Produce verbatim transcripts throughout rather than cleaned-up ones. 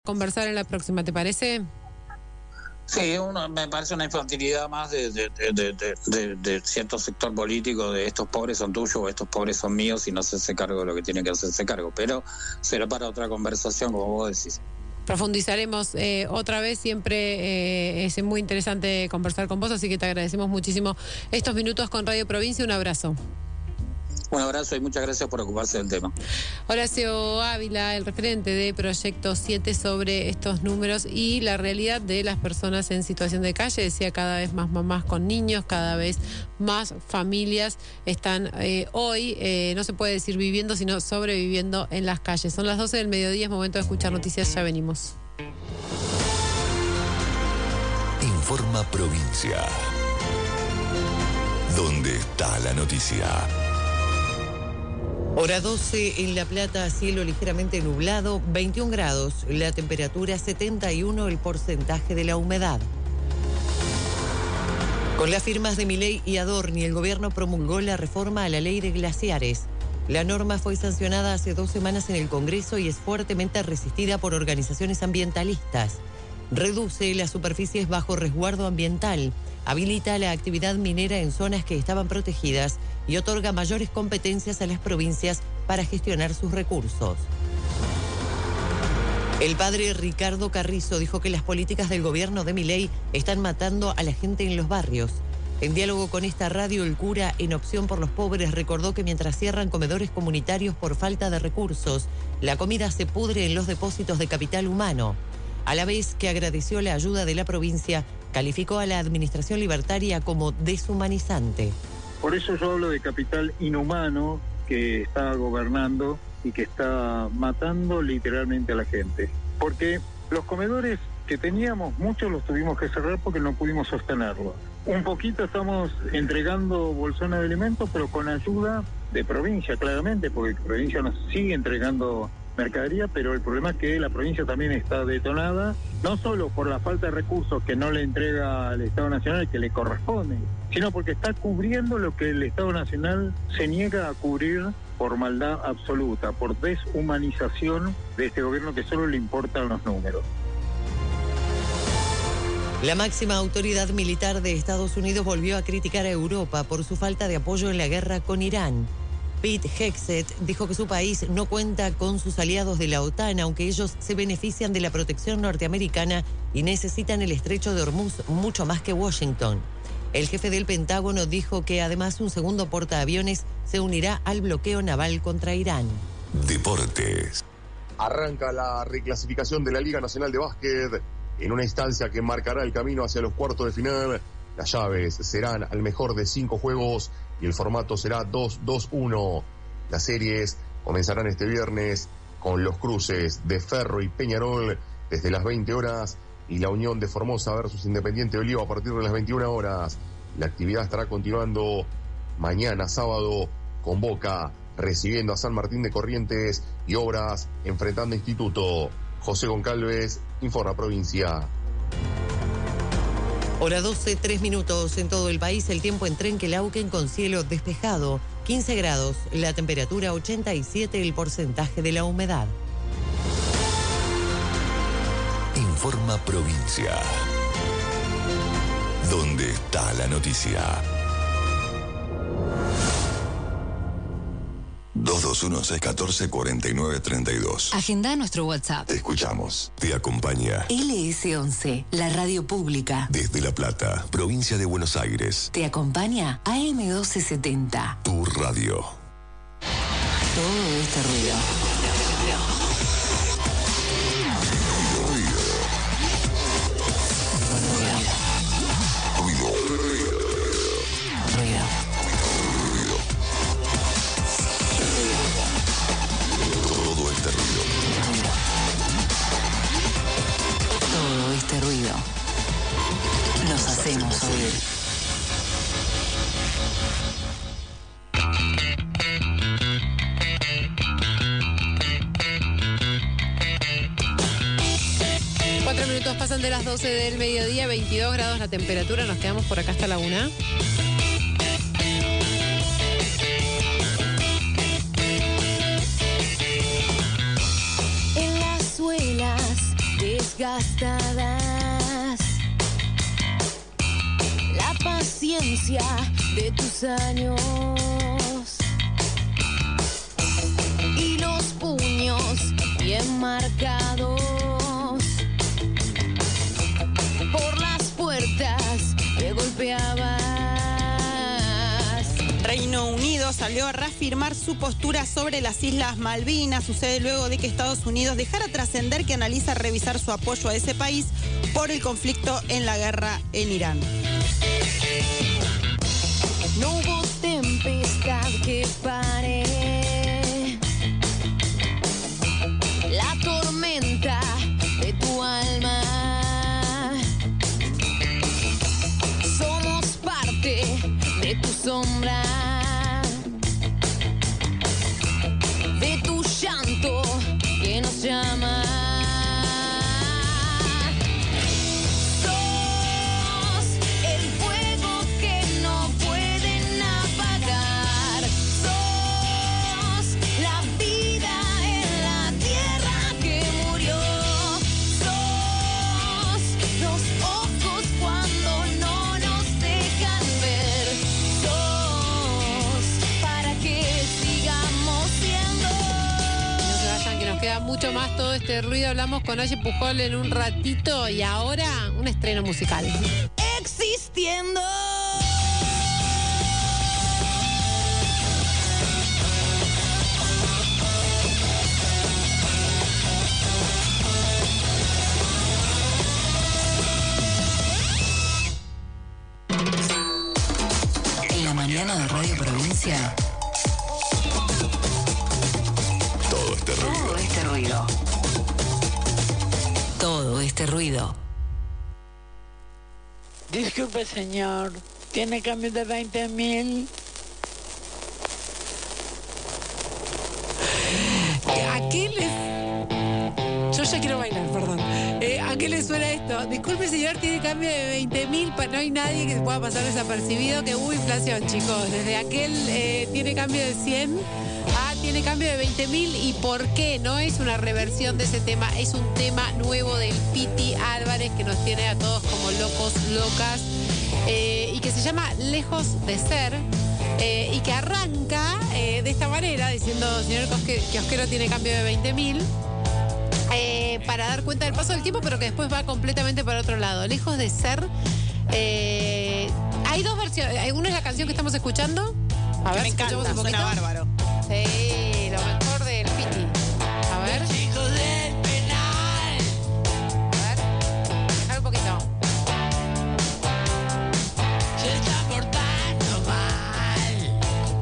Conversar en la próxima, ¿te parece? Sí, uno, me parece una infantilidad más de, de, de, de, de, de cierto sector político, de estos pobres son tuyos o estos pobres son míos y no se hace cargo de lo que tienen que hacerse cargo, pero será para otra conversación, como vos decís. Profundizaremos eh, otra vez, siempre eh, es muy interesante conversar con vos, así que te agradecemos muchísimo estos minutos con Radio Provincia. Un abrazo. Un abrazo y muchas gracias por ocuparse del tema. Horacio Ávila, el referente de Proyecto siete sobre estos números y la realidad de las personas en situación de calle. Decía, cada vez más mamás con niños, cada vez más familias están eh, hoy, eh, no se puede decir viviendo, sino sobreviviendo en las calles. Son las doce del mediodía, es momento de escuchar noticias, ya venimos. Informa Provincia. ¿Dónde está la noticia? Hora doce en La Plata, cielo ligeramente nublado, veintiún grados, la temperatura setenta y uno, el porcentaje de la humedad. Con las firmas de Milei y Adorni, el gobierno promulgó la reforma a la ley de glaciares. La norma fue sancionada hace dos semanas en el Congreso y es fuertemente resistida por organizaciones ambientalistas. Reduce las superficies bajo resguardo ambiental, habilita la actividad minera en zonas que estaban protegidas y otorga mayores competencias a las provincias para gestionar sus recursos. El padre Ricardo Carrizo dijo que las políticas del gobierno de Milei están matando a la gente en los barrios. En diálogo con esta radio, el cura en Opción por los Pobres recordó que mientras cierran comedores comunitarios por falta de recursos, la comida se pudre en los depósitos de capital humano. A la vez que agradeció la ayuda de la provincia, calificó a la administración libertaria como deshumanizante. Por eso yo hablo de capital inhumano que está gobernando y que está matando literalmente a la gente. Porque los comedores que teníamos, muchos los tuvimos que cerrar porque no pudimos sostenerlos. Un poquito estamos entregando bolsones de alimentos, pero con ayuda de provincia, claramente, porque provincia nos sigue entregando mercadería, pero el problema es que la provincia también está detonada, no solo por la falta de recursos que no le entrega al Estado Nacional que le corresponde, sino porque está cubriendo lo que el Estado Nacional se niega a cubrir por maldad absoluta, por deshumanización de este gobierno que solo le importan los números. La máxima autoridad militar de Estados Unidos volvió a criticar a Europa por su falta de apoyo en la guerra con Irán. Pete Hegseth dijo que su país no cuenta con sus aliados de la OTAN, aunque ellos se benefician de la protección norteamericana y necesitan el estrecho de Hormuz mucho más que Washington. El jefe del Pentágono dijo que además un segundo portaaviones se unirá al bloqueo naval contra Irán. Deportes. Arranca la reclasificación de la Liga Nacional de Básquet en una instancia que marcará el camino hacia los cuartos de final. Las llaves serán al mejor de cinco juegos y el formato será dos dos uno. Las series comenzarán este viernes con los cruces de Ferro y Peñarol desde las veinte horas y la Unión de Formosa versus Independiente de Olivo a partir de las veintiuna horas. La actividad estará continuando mañana sábado con Boca recibiendo a San Martín de Corrientes y Obras enfrentando a Instituto. José Goncalves, Informa Provincia. Hora doce, tres minutos en todo el país, el tiempo en Trenquelauquen con cielo despejado, quince grados, la temperatura ochenta y siete, el porcentaje de la humedad. Informa Provincia. ¿Dónde está la noticia? dos dos uno, seis uno cuatro, cuatro nueve tres dos. Agenda nuestro WhatsApp. Te escuchamos. Te acompaña L S once, la radio pública. desde La Plata, provincia de Buenos Aires. Te acompaña A M doce setenta. Tu radio. Todo este ruido. Ruido. Ruido. Ruido. Todo este ruido. Todo este ruido. Nos hacemos oír. Cuatro minutos pasan de las doce del mediodía, veintidós grados la temperatura, nos quedamos por acá hasta la una. En las suelas desgastadas. La paciencia de tus años y los puños bien marcados por las puertas que golpeabas. Reino Unido salió a reafirmar su postura sobre las Islas Malvinas. Sucede luego de que Estados Unidos dejara trascender que analiza revisar su apoyo a ese país por el conflicto en la guerra en Irán. No hubo tempestad que pare la tormenta de tu alma. Somos parte de tu sombra, de tu llanto que nos llama. Sos el fuego que no pueden apagar. Sos la vida en la tierra que murió. Sos los ojos cuando no nos dejan ver. Sos para que sigamos siendo. No se vayan, que nos queda mucho más todo este ruido. Hablamos con Aye Pujol en un ratito y ahora un estreno musical. Existiendo. En la mañana de Radio Provincia. Todo este ruido. Todo este ruido. Todo este ruido. Disculpe, señor. ¿Tiene cambio de veinte mil? ¿A qué les...? Yo ya quiero bailar, perdón. Eh, ¿A qué le suena esto? Disculpe, señor, tiene cambio de veinte mil. No hay nadie que se pueda pasar desapercibido. Que hubo inflación, chicos. Desde aquel eh, tiene cambio de cien a tiene cambio de veinte mil. ¿Y por qué? No es una reversión de ese tema. Es un tema nuevo del Piti Álvarez que nos tiene a todos como locos, locas. Eh, y que se llama Lejos de Ser. Eh, y que arranca eh, de esta manera, diciendo, señor Kiosque- Kiosquero tiene cambio de veinte mil. Eh, para dar cuenta del paso del tiempo, pero que después va completamente para otro lado. Lejos de Ser. Eh, hay dos versiones. Una es la canción que estamos escuchando. A ver, Me si encanta, escuchamos un poquito. suena bárbaro. Sí, lo mejor del Piti. A ver. Chicos del penal. A ver. Dejar un poquito. Se está portando mal.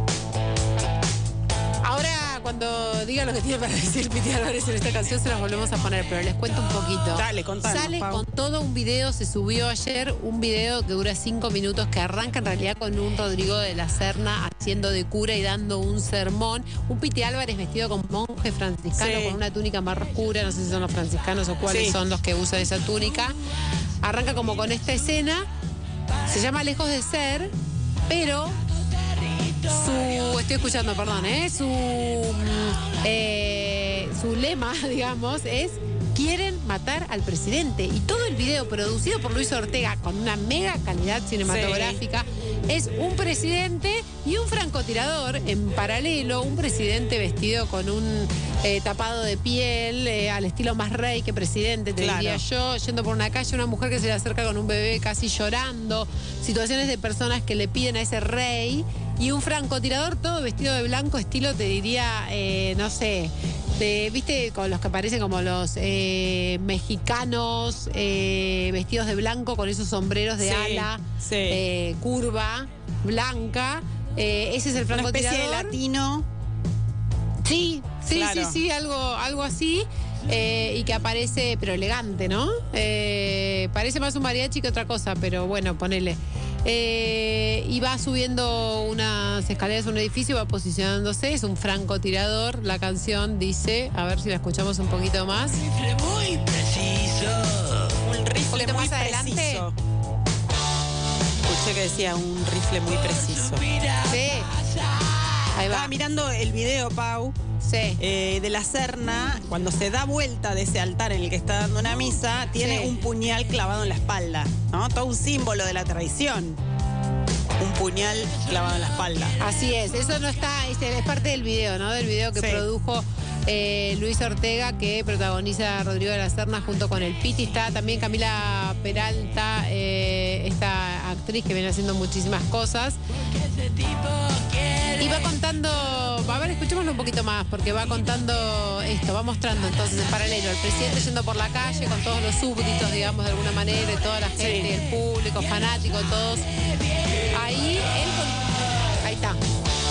Ahora, cuando diga lo que tiene para decir Piti Álvarez en esta canción, se las volvemos a poner, pero les cuento un poquito. Dale, contanos, Sale Pau. con todo un video, se subió ayer un video que dura cinco minutos, que arranca en realidad con un Rodrigo de la Serna haciendo de cura y dando un sermón. Un Piti Álvarez vestido como monje franciscano, Sí. con una túnica más oscura, no sé si son los franciscanos o cuáles Sí. son los que usan esa túnica. Arranca como con esta escena, se llama Lejos de Ser, pero su, estoy escuchando, perdón, ¿eh? Su, mm, eh, su lema, digamos, es quieren matar al presidente. Y todo el video producido por Luis Ortega con una mega calidad cinematográfica es un presidente y un francotirador en paralelo, un presidente vestido con un eh, tapado de piel, eh, al estilo más rey que presidente, te Claro. diría yo, yendo por una calle, una mujer que se le acerca con un bebé casi llorando, situaciones de personas que le piden a ese rey, y un francotirador todo vestido de blanco, estilo, te diría, eh, no sé, de, viste, con los que aparecen como los eh, mexicanos eh, vestidos de blanco con esos sombreros de Sí, ala, sí. eh, curva, blanca. Eh, ese es el Una francotirador. especie de latino. Sí, sí, Claro. sí, sí, algo, algo así. Eh, y que aparece, pero elegante, ¿no? Eh, parece más un mariachi que otra cosa, pero bueno, ponele. Eh, y va subiendo unas escaleras a un edificio, va posicionándose, es un francotirador. La canción dice, a ver si la escuchamos un poquito más. Rifle muy preciso. Un rifle poquito muy más adelante. preciso. Escuché que decía un rifle muy preciso. Mira, Sí. Ahí va. Estaba mirando el video, Pau, Sí. eh, de la Serna, cuando se da vuelta de ese altar en el que está dando una misa, tiene Sí. un puñal clavado en la espalda, ¿no? Todo un símbolo de la traición. Un puñal clavado en la espalda. Así es, eso no está, es, es parte del video, ¿no? Del video que Sí. produjo eh, Luis Ortega, que protagoniza a Rodrigo de la Serna junto con el Piti. Está también Camila Peralta, eh, esta actriz que viene haciendo muchísimas cosas. Y va contando, a ver, escuchémoslo un poquito más, porque va contando esto, va mostrando entonces en paralelo el presidente yendo por la calle con todos los súbditos, digamos, de alguna manera, y toda la gente, Sí. el público, fanático, todos. Ahí él con- ahí está.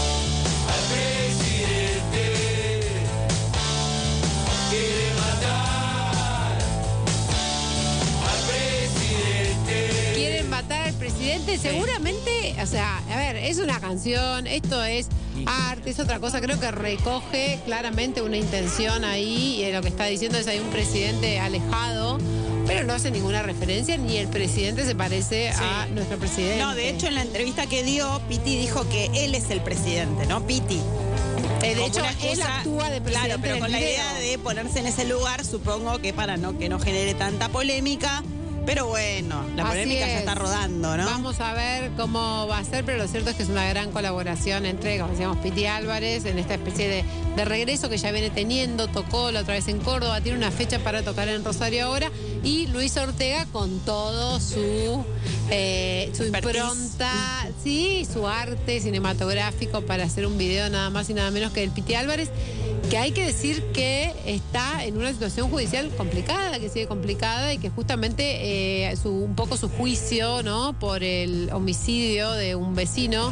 Quieren matar al presidente, seguramente, o sea, a ver, es una canción, esto es arte, es otra cosa, creo que recoge claramente una intención ahí, y lo que está diciendo es hay un presidente alejado, pero no hace ninguna referencia, ni el presidente se parece Sí. a nuestro presidente. No, de hecho, en la entrevista que dio, Piti dijo que él es el presidente, ¿no? Piti. Eh, de Como hecho, una él excusa- actúa de presidente. Claro, pero en con el la video. idea de ponerse en ese lugar, supongo que para no que no genere tanta polémica. Pero bueno, la Así polémica ya es. está rodando, ¿no? Vamos a ver cómo va a ser, pero lo cierto es que es una gran colaboración entre, como decíamos, Piti Álvarez, en esta especie de, de regreso que ya viene teniendo. Tocó la otra vez en Córdoba, tiene una fecha para tocar en Rosario ahora, y Luis Ortega con todo su, eh, su Expertise. impronta, sí, su arte cinematográfico para hacer un video nada más y nada menos que el Piti Álvarez, que hay que decir que está en una situación judicial complicada, que sigue complicada, y que justamente eh, su, un poco su juicio, ¿no?, por el homicidio de un vecino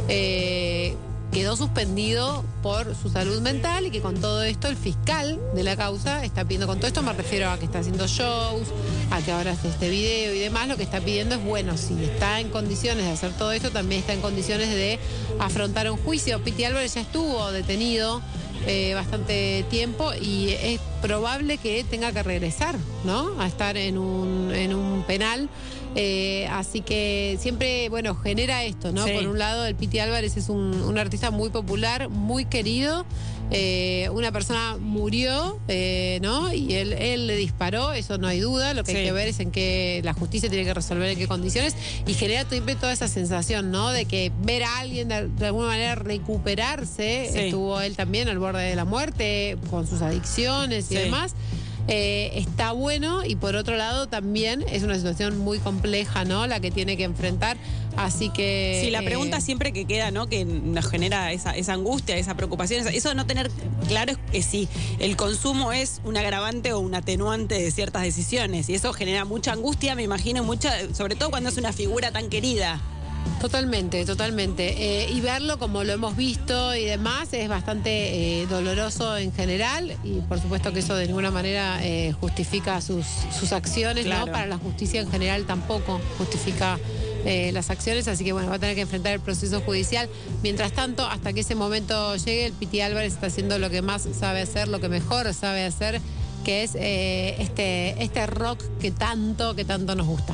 eh, quedó suspendido por su salud mental, y que con todo esto el fiscal de la causa está pidiendo, con todo esto me refiero a que está haciendo shows, a que ahora hace este video y demás, lo que está pidiendo es, bueno, si está en condiciones de hacer todo esto, también está en condiciones de afrontar un juicio. Piti Álvarez ya estuvo detenido Eh, bastante tiempo, y es probable que tenga que regresar, ¿no?, a estar en un, en un penal. Eh, así que siempre, bueno, genera esto, ¿no? Sí. Por un lado, el Piti Álvarez es un, un artista muy popular, muy querido. Eh, una persona murió, eh, ¿no? Y él, él le disparó, eso no hay duda. Lo que Sí. hay que ver es en qué la justicia tiene que resolver en qué condiciones, y genera siempre toda esa sensación, ¿no?, de que ver a alguien de, de alguna manera recuperarse. Sí. Estuvo él también al borde de la muerte con sus adicciones y Sí. demás. Eh, está bueno, y por otro lado también es una situación muy compleja, ¿no?, la que tiene que enfrentar. Así que Sí, la eh, pregunta siempre que queda, ¿no? Que nos genera esa, esa angustia, esa preocupación, esa- eso de no tener claro es que si el consumo es un agravante o un atenuante de ciertas decisiones. Y eso genera mucha angustia, me imagino, mucha, sobre todo cuando es una figura tan querida. Totalmente, totalmente. Eh, y verlo como lo hemos visto y demás es bastante eh, doloroso en general, y por supuesto que eso de ninguna manera eh, justifica sus, sus acciones, Claro. ¿no? Para la justicia en general tampoco justifica eh, las acciones, así que bueno, va a tener que enfrentar el proceso judicial. Mientras tanto, hasta que ese momento llegue, el Piti Álvarez está haciendo lo que más sabe hacer, lo que mejor sabe hacer, que es eh, este, este rock que tanto, que tanto nos gusta.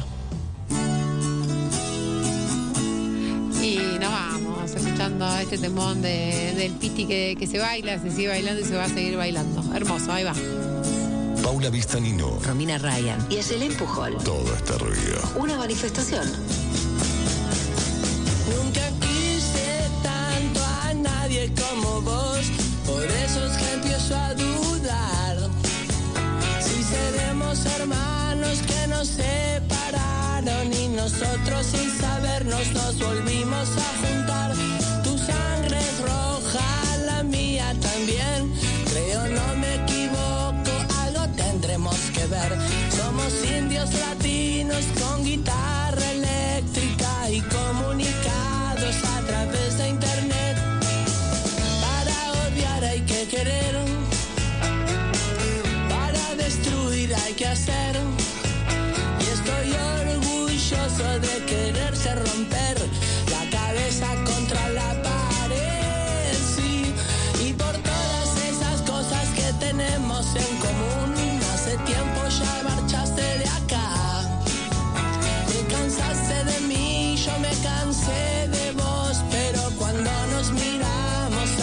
Y nos vamos escuchando este temón de, del Piti que, que se baila, se sigue bailando y se va a seguir bailando. Hermoso, ahí va. Paula Vistanino. Romina Ryan y Ayelen Pujol. Todo este ruido. Una manifestación. Nunca quise tanto a nadie como vos, por eso es que empiezo a dudar. Si seremos hermanos que nos separaron, y nosotros sin sabernos nos volvimos a juntar. Tu sangre es roja, la mía también. Creo no me equivoco, algo tendremos que ver. Somos indios latinos con guitarra eléctrica y comunicados a través de internet. Para odiar hay que querer, para destruir hay que hacer. Y estoy orgulloso de quererse romper la cabeza contra la pared, sí. Y por todas esas cosas que tenemos en común, hace tiempo ya marchaste de acá. Te cansaste de mí, yo me cansé de vos, pero cuando nos miramos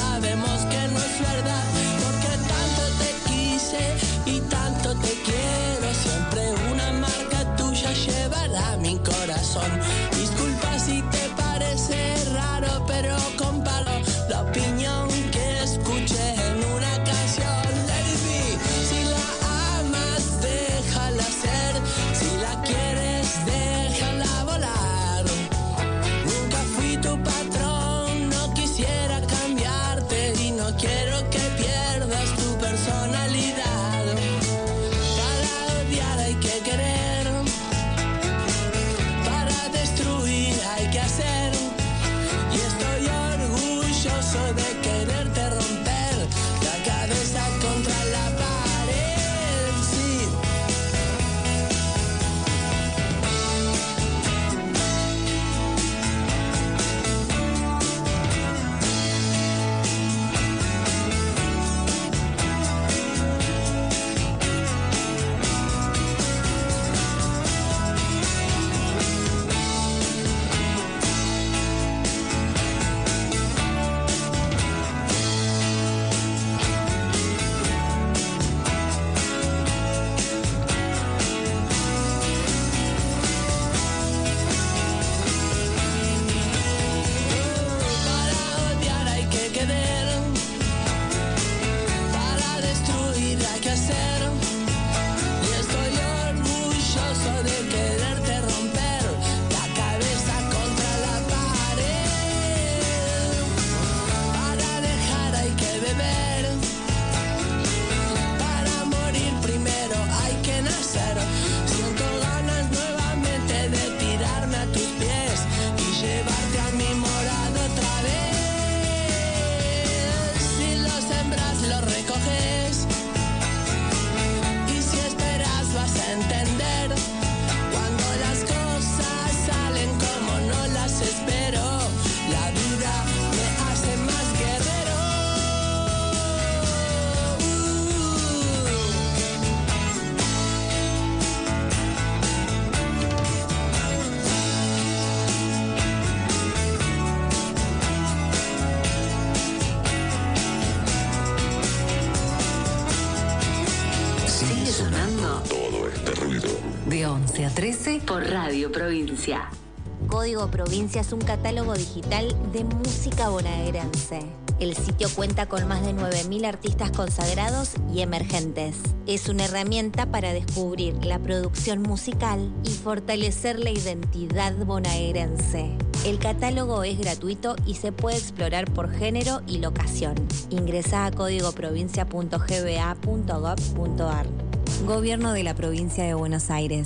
de once a trece por Radio Provincia. Código Provincia es un catálogo digital de música bonaerense. El sitio cuenta con más de nueve mil artistas consagrados y emergentes. Es una herramienta para descubrir la producción musical y fortalecer la identidad bonaerense. El catálogo es gratuito y se puede explorar por género y locación. Ingresá a código provincia punto g b a punto gov punto a r. Gobierno de la Provincia de Buenos Aires.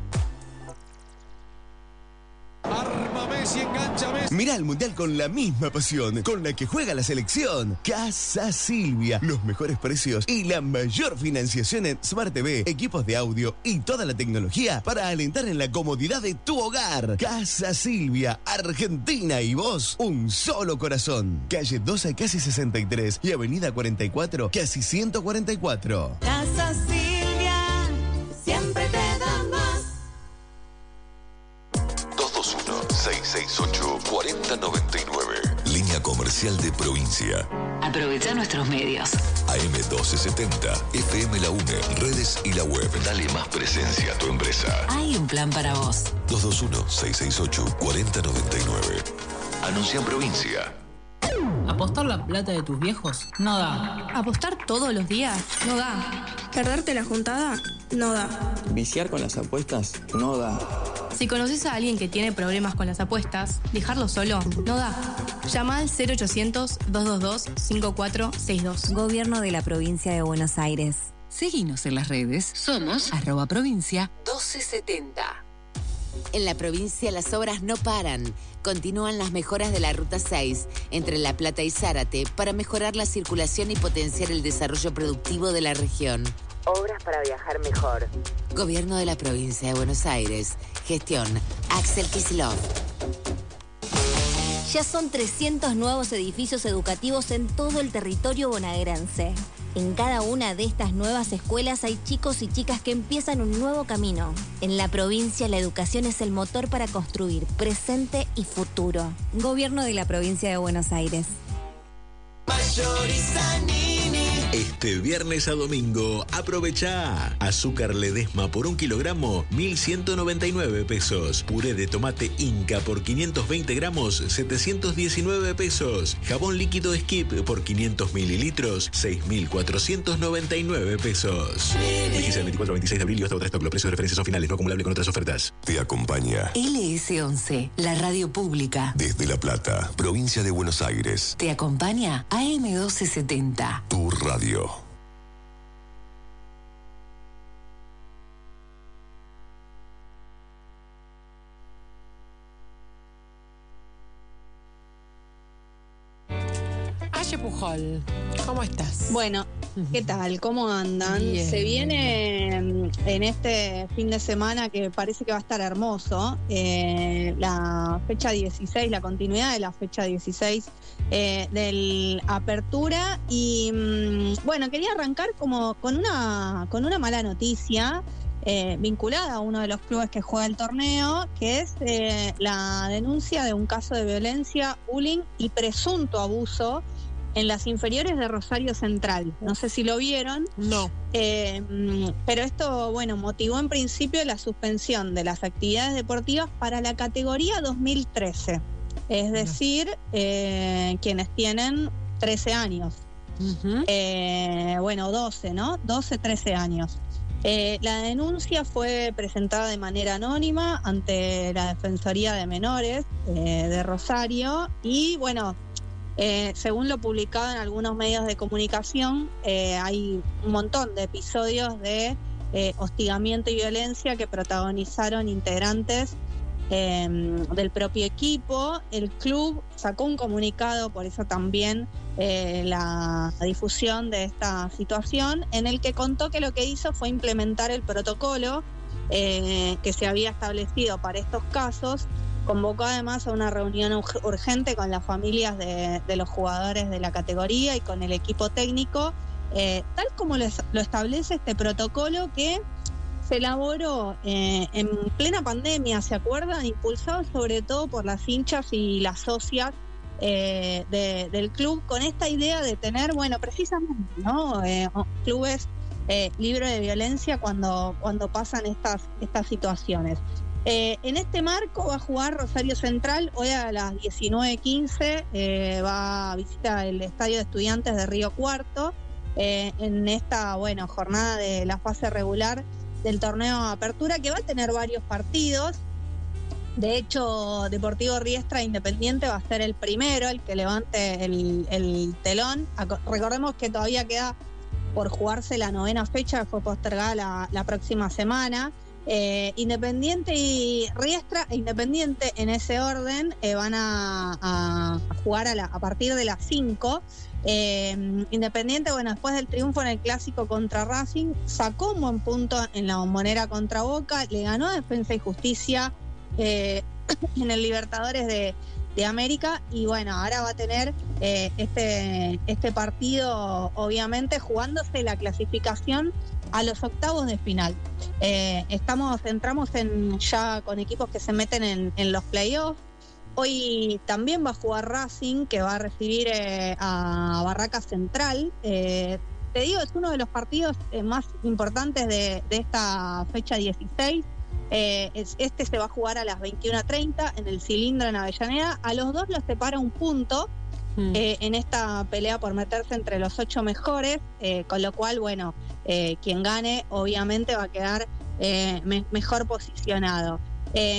Mirá el Mundial con la misma pasión con la que juega la selección. Casa Silvia. Los mejores precios y la mayor financiación en Smart T V, equipos de audio y toda la tecnología para alentar en la comodidad de tu hogar. Casa Silvia, Argentina y vos, un solo corazón. Calle doce, casi sesenta y tres y Avenida cuarenta y cuatro, casi ciento cuarenta y cuatro. Casa Silvia, siempre te da más. dos dos uno, seis seis ocho, cuatro cero nueve nueve. Línea comercial de Provincia. Aprovecha nuestros medios. A M doce setenta, F M La UNE, redes y la web. Dale más presencia a tu empresa. Hay un plan para vos. dos dos uno, seis seis ocho, cuatro cero nueve nueve. Anuncia en Provincia. ¿Apostar la plata de tus viejos? No da. ¿Apostar todos los días? No da. ¿Perderte la juntada? No da. ¿Viciar con las apuestas? No da. Si conoces a alguien que tiene problemas con las apuestas, dejarlo solo no da. Llama al cero ochocientos, dos dos dos, cinco cuatro seis dos. Gobierno de la Provincia de Buenos Aires. Seguinos en las redes. Somos arroba provincia doce setenta. En la provincia las obras no paran. Continúan las mejoras de la Ruta seis entre La Plata y Zárate para mejorar la circulación y potenciar el desarrollo productivo de la región. Obras para viajar mejor. Gobierno de la Provincia de Buenos Aires. Gestión Axel Kicillof. Ya son trescientos nuevos edificios educativos en todo el territorio bonaerense. En cada una de estas nuevas escuelas hay chicos y chicas que empiezan un nuevo camino. En la provincia, la educación es el motor para construir presente y futuro. Gobierno de la Provincia de Buenos Aires. Este viernes a domingo, aprovecha azúcar Ledesma por un kilogramo, mil ciento noventa y nueve pesos. Puré de tomate Inca por quinientos veinte gramos, setecientos diecinueve pesos. Jabón líquido Skip por quinientos mililitros, seis mil cuatrocientos noventa y nueve pesos. Vigencia del veinticuatro al veintiséis de abril y hasta otra stock. Los precios de referencia son finales, no acumulable con otras ofertas. Te acompaña L S once, la radio pública. desde La Plata, Provincia de Buenos Aires. Te acompaña A M doce setenta. Tu radio. Aye Pujol, ¿cómo estás? Bueno, ¿qué tal? ¿Cómo andan? Bien. Se viene mm, en este fin de semana que parece que va a estar hermoso, eh, la fecha dieciséis, la continuidad de la fecha dieciséis eh, del Apertura y mm, bueno, quería arrancar como con una, con una mala noticia eh, vinculada a uno de los clubes que juega el torneo, que es eh, la denuncia de un caso de violencia, bullying y presunto abuso en las inferiores de Rosario Central. No sé si lo vieron. No. Eh, pero esto, bueno, motivó en principio la suspensión de las actividades deportivas para la categoría dos mil trece. Es decir, eh, quienes tienen trece años. Uh-huh. Eh, bueno, doce, ¿no? doce, trece años. Eh, la denuncia fue presentada de manera anónima ante la Defensoría de Menores eh, de Rosario y, bueno, Eh, según lo publicado en algunos medios de comunicación, eh, hay un montón de episodios de eh, hostigamiento y violencia que protagonizaron integrantes eh, del propio equipo. El club sacó un comunicado, por eso también eh, la difusión de esta situación, en el que contó que lo que hizo fue implementar el protocolo eh, que se había establecido para estos casos. Convocó además a una reunión urgente con las familias de, de los jugadores de la categoría y con el equipo técnico, eh, tal como lo, lo establece este protocolo que se elaboró eh, en plena pandemia, ¿se acuerdan? Impulsado sobre todo por las hinchas y las socias eh, de, del club, con esta idea de tener, bueno, precisamente, ¿no? Eh, clubes eh, libre de violencia cuando, cuando pasan estas, estas situaciones. Eh, en este marco va a jugar Rosario Central, hoy a las diecinueve quince eh, va a visitar el Estadio de Estudiantes de Río Cuarto, eh, en esta bueno, jornada de la fase regular del torneo Apertura, que va a tener varios partidos. De hecho, Deportivo Riestra Independiente va a ser el primero, el que levante el, el telón. Recordemos que todavía queda por jugarse la novena fecha, que fue postergada la, la próxima semana. Eh, Independiente y Riestra e Independiente en ese orden eh, van a, a, a jugar a, la, a partir de las cinco. Eh, Independiente, bueno, después del triunfo en el clásico contra Racing, sacó un buen punto en la Bombonera contra Boca, le ganó a Defensa y Justicia eh, en el Libertadores de, de América, y bueno, ahora va a tener eh, este, este partido, obviamente, jugándose la clasificación a los octavos de final. Eh, estamos, entramos en, ya con equipos que se meten en, en los playoffs. Hoy también va a jugar Racing, que va a recibir eh, a Barracas Central. Eh, te digo, es uno de los partidos eh, más importantes de, de esta fecha dieciséis. Eh, es, este se va a jugar a las veintiuna treinta en el Cilindro en Avellaneda. A los dos los separa un punto mm. eh, en esta pelea por meterse entre los ocho mejores, eh, con lo cual, bueno, eh, quien gane obviamente va a quedar eh, me, mejor posicionado. Eh,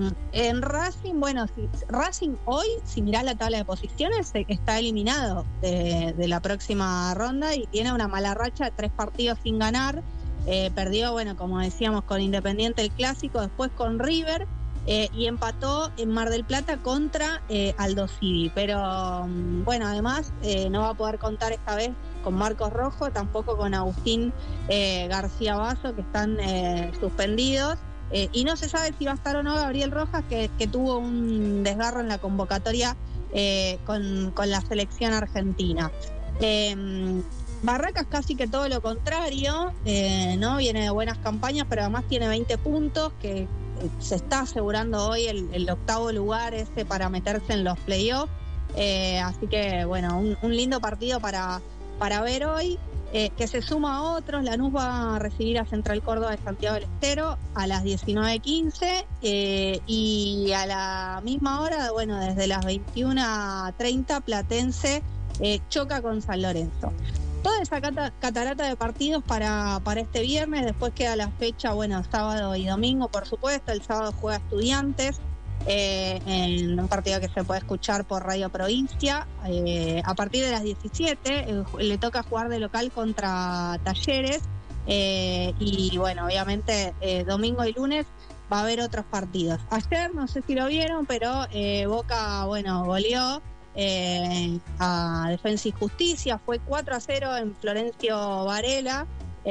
en Racing, bueno, si, Racing hoy, si mirás la tabla de posiciones, está eliminado de, de la próxima ronda y tiene una mala racha de tres partidos sin ganar. Eh, perdió, bueno, como decíamos, con Independiente el clásico, después con River eh, y empató en Mar del Plata contra eh, Aldo Civi. Pero bueno, además eh, no va a poder contar esta vez con Marcos Rojo, tampoco con Agustín eh, García Basso, que están eh, suspendidos. Eh, y no se sabe si va a estar o no Gabriel Rojas, que, que tuvo un desgarro en la convocatoria eh, con, con la selección argentina. Eh, Barracas casi que todo lo contrario, eh, ¿no? Viene de buenas campañas, pero además tiene veinte puntos, que eh, se está asegurando hoy el, el octavo lugar ese para meterse en los playoffs. Eh, así que, bueno, un, un lindo partido para, para ver hoy. Eh, que se suma a otros. Lanús va a recibir a Central Córdoba de Santiago del Estero a las diecinueve quince eh, y a la misma hora, bueno, desde las veintiuna treinta, Platense eh, choca con San Lorenzo. Toda esa cata, catarata de partidos para, para este viernes. Después queda la fecha, bueno, sábado y domingo, por supuesto. El sábado juega Estudiantes Eh, en un partido que se puede escuchar por Radio Provincia. Eh, a partir de las diecisiete eh, le toca jugar de local contra Talleres eh, y bueno, obviamente eh, domingo y lunes va a haber otros partidos. Ayer, no sé si lo vieron, pero eh, Boca, bueno, goleó eh, a Defensa y Justicia, fue cuatro a cero en Florencio Varela.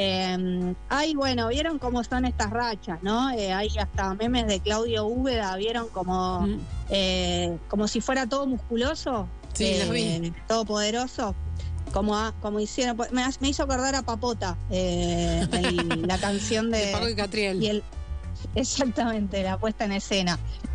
Eh, ay, bueno, vieron cómo son estas rachas, ¿no? Eh, hay hasta memes de Claudio Úbeda, vieron como mm. eh, como si fuera todo musculoso, sí, eh, los vi. todo poderoso, como a, como hicieron, me, me hizo acordar a Papota, eh, el, la canción de, de Paco y Catriel. Y el, exactamente, la puesta en escena.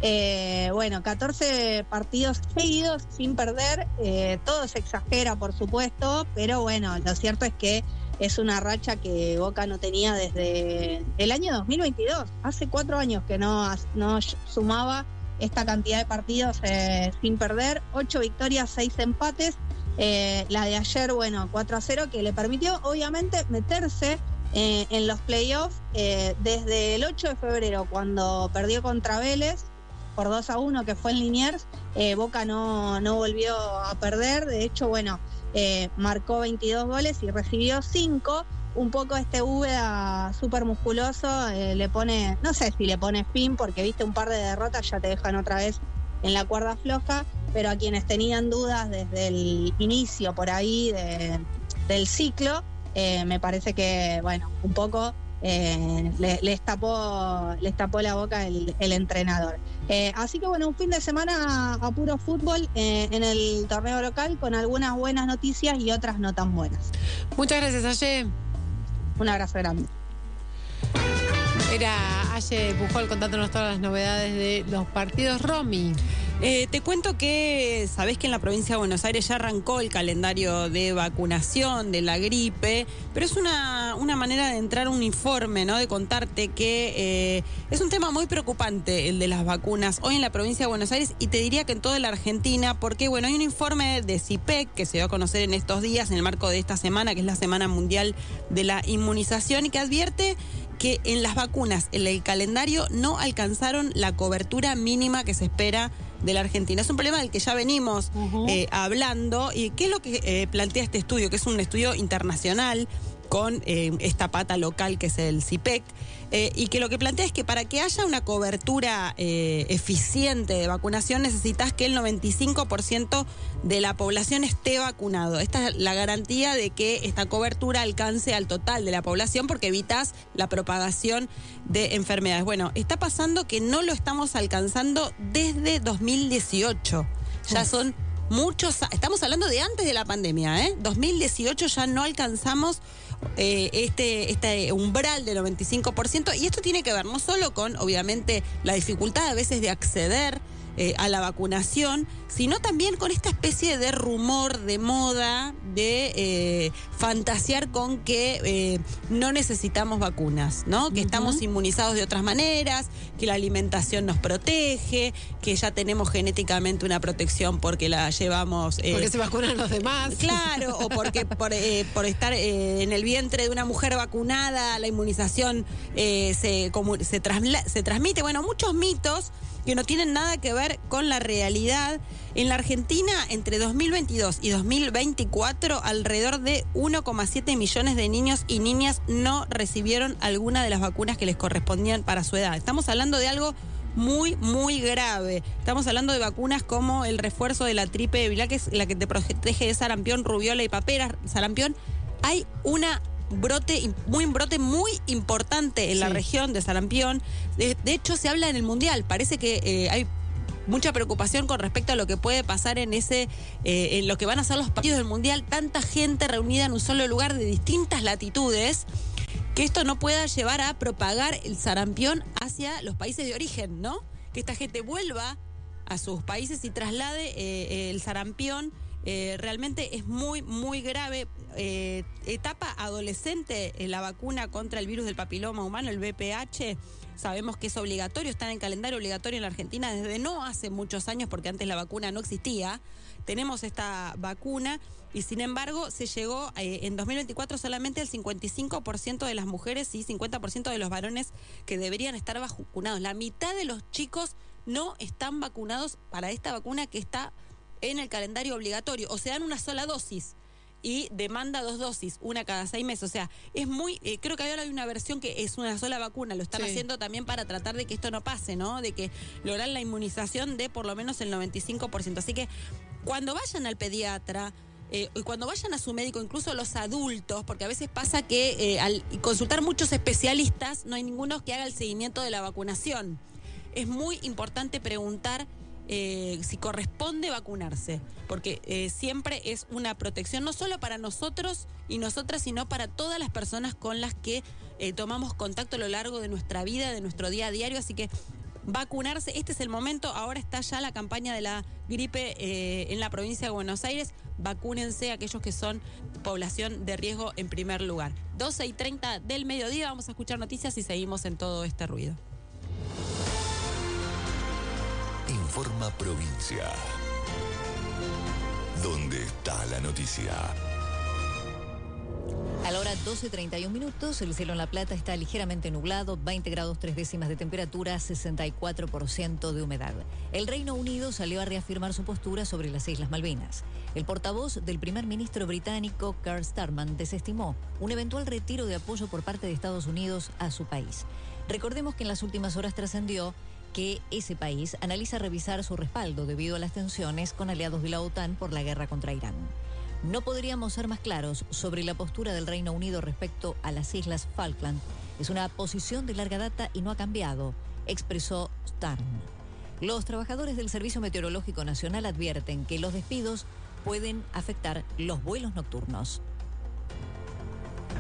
Eh, bueno, catorce partidos seguidos sin perder, eh, todo se exagera, por supuesto, pero bueno, lo cierto es que es una racha que Boca no tenía desde el año dos mil veintidós. Hace cuatro años que no, no sumaba esta cantidad de partidos eh, sin perder. Ocho victorias, seis empates. Eh, la de ayer, bueno, cuatro a cero, que le permitió, obviamente, meterse eh, en los playoffs eh, desde el ocho de febrero, cuando perdió contra Vélez por dos a uno, que fue en Liniers. Eh, Boca no, no volvió a perder. De hecho, bueno, Eh, marcó veintidós goles y recibió cinco. Un poco este Úbeda súper musculoso eh, le pone, no sé si le pone fin, porque viste un par de derrotas ya te dejan otra vez en la cuerda floja, pero a quienes tenían dudas desde el inicio por ahí de, del ciclo, eh, me parece que, bueno, un poco eh, le, les tapó, les tapó la boca el, el entrenador. Eh, así que bueno, un fin de semana a, a puro fútbol eh, en el torneo local, con algunas buenas noticias y otras no tan buenas. Muchas gracias, Aye. Un abrazo grande. Era Aye Pujol contándonos todas las novedades de los partidos. Romy. Eh, te cuento que sabés que en la provincia de Buenos Aires ya arrancó el calendario de vacunación de la gripe, pero es una, una manera de entrar a un informe, ¿no? De contarte que eh, es un tema muy preocupante el de las vacunas hoy en la provincia de Buenos Aires y te diría que en toda la Argentina, porque bueno, hay un informe de CIPEC que se dio a conocer en estos días, en el marco de esta semana, que es la Semana Mundial de la Inmunización, y que advierte que en las vacunas, en el calendario, no alcanzaron la cobertura mínima que se espera de la Argentina. Es un problema del que ya venimos uh-huh. eh, hablando. ¿Y qué es lo que eh, plantea este estudio? Que es un estudio internacional con eh, esta pata local que es el CIPEC, eh, y que lo que plantea es que para que haya una cobertura eh, eficiente de vacunación necesitas que el noventa y cinco por ciento de la población esté vacunado. Esta es la garantía de que esta cobertura alcance al total de la población, porque evitas la propagación de enfermedades. Bueno, está pasando que no lo estamos alcanzando desde dos mil dieciocho. Ya Uf. son muchos, estamos hablando de antes de la pandemia, ¿eh? dos mil dieciocho ya no alcanzamos eh, este, este umbral del noventa y cinco por ciento, y esto tiene que ver no solo con, obviamente, la dificultad a veces de acceder Eh, a la vacunación, sino también con esta especie de rumor, de moda, de eh, fantasear con que eh, no necesitamos vacunas, ¿no? Que uh-huh. estamos inmunizados de otras maneras, que la alimentación nos protege, que ya tenemos genéticamente una protección porque la llevamos... Eh, porque se vacunan los demás. Claro, o porque por, eh, por estar eh, en el vientre de una mujer vacunada, la inmunización eh, se, como, se, trasla- se transmite. Bueno, muchos mitos que no tienen nada que ver con la realidad. En la Argentina, entre dos mil veintidós y dos mil veinticuatro, alrededor de uno coma siete millones de niños y niñas no recibieron alguna de las vacunas que les correspondían para su edad. Estamos hablando de algo muy, muy grave. Estamos hablando de vacunas como el refuerzo de la triple viral, que es la que te protege de sarampión, rubiola y papera. Sarampión, hay una... brote muy un brote muy importante en sí. la región de sarampión. De, de hecho, se habla en el Mundial. Parece que eh, hay mucha preocupación con respecto a lo que puede pasar en ese eh, en lo que van a ser los partidos del Mundial. Tanta gente reunida en un solo lugar de distintas latitudes, que esto no pueda llevar a propagar el sarampión hacia los países de origen, ¿no? Que esta gente vuelva a sus países y traslade eh, el sarampión. Eh, realmente es muy, muy grave. Eh, etapa adolescente, eh, la vacuna contra el virus del papiloma humano, el V P H, sabemos que es obligatorio, está en el calendario obligatorio en la Argentina desde no hace muchos años, porque antes la vacuna no existía. Tenemos esta vacuna y sin embargo se llegó eh, en dos mil veinticuatro solamente al cincuenta y cinco por ciento de las mujeres y cincuenta por ciento de los varones que deberían estar vacunados. La mitad de los chicos no están vacunados para esta vacuna que está en el calendario obligatorio, o se dan una sola dosis y demanda dos dosis, una cada seis meses. O sea, es muy, eh, creo que ahora hay una versión que es una sola vacuna, lo están sí. haciendo también para tratar de que esto no pase, ¿no? De que lograr la inmunización de por lo menos el noventa y cinco por ciento. Así que cuando vayan al pediatra, eh, y cuando vayan a su médico, incluso los adultos, porque a veces pasa que eh, al consultar muchos especialistas, no hay ninguno que haga el seguimiento de la vacunación. Es muy importante preguntar Eh, si corresponde vacunarse, porque eh, siempre es una protección no solo para nosotros y nosotras, sino para todas las personas con las que eh, tomamos contacto a lo largo de nuestra vida, de nuestro día a diario. Así que vacunarse, este es el momento. Ahora está ya la campaña de la gripe eh, en la provincia de Buenos Aires. Vacúnense aquellos que son población de riesgo en primer lugar. doce y treinta del mediodía, vamos a escuchar noticias y seguimos en todo este ruido. Informa Provincia. ¿Dónde está la noticia? A la hora doce treinta y un minutos, el cielo en La Plata está ligeramente nublado, veinte grados tres décimas de temperatura, sesenta y cuatro por ciento de humedad. El Reino Unido salió a reafirmar su postura sobre las Islas Malvinas. El portavoz del primer ministro británico, Keir Starmer, desestimó un eventual retiro de apoyo por parte de Estados Unidos a su país. Recordemos que en las últimas horas trascendió que ese país analiza revisar su respaldo debido a las tensiones con aliados de la OTAN por la guerra contra Irán. No podríamos ser más claros sobre la postura del Reino Unido respecto a las Islas Falkland. Es una posición de larga data y no ha cambiado, expresó Starmer. Los trabajadores del Servicio Meteorológico Nacional advierten que los despidos pueden afectar los vuelos nocturnos.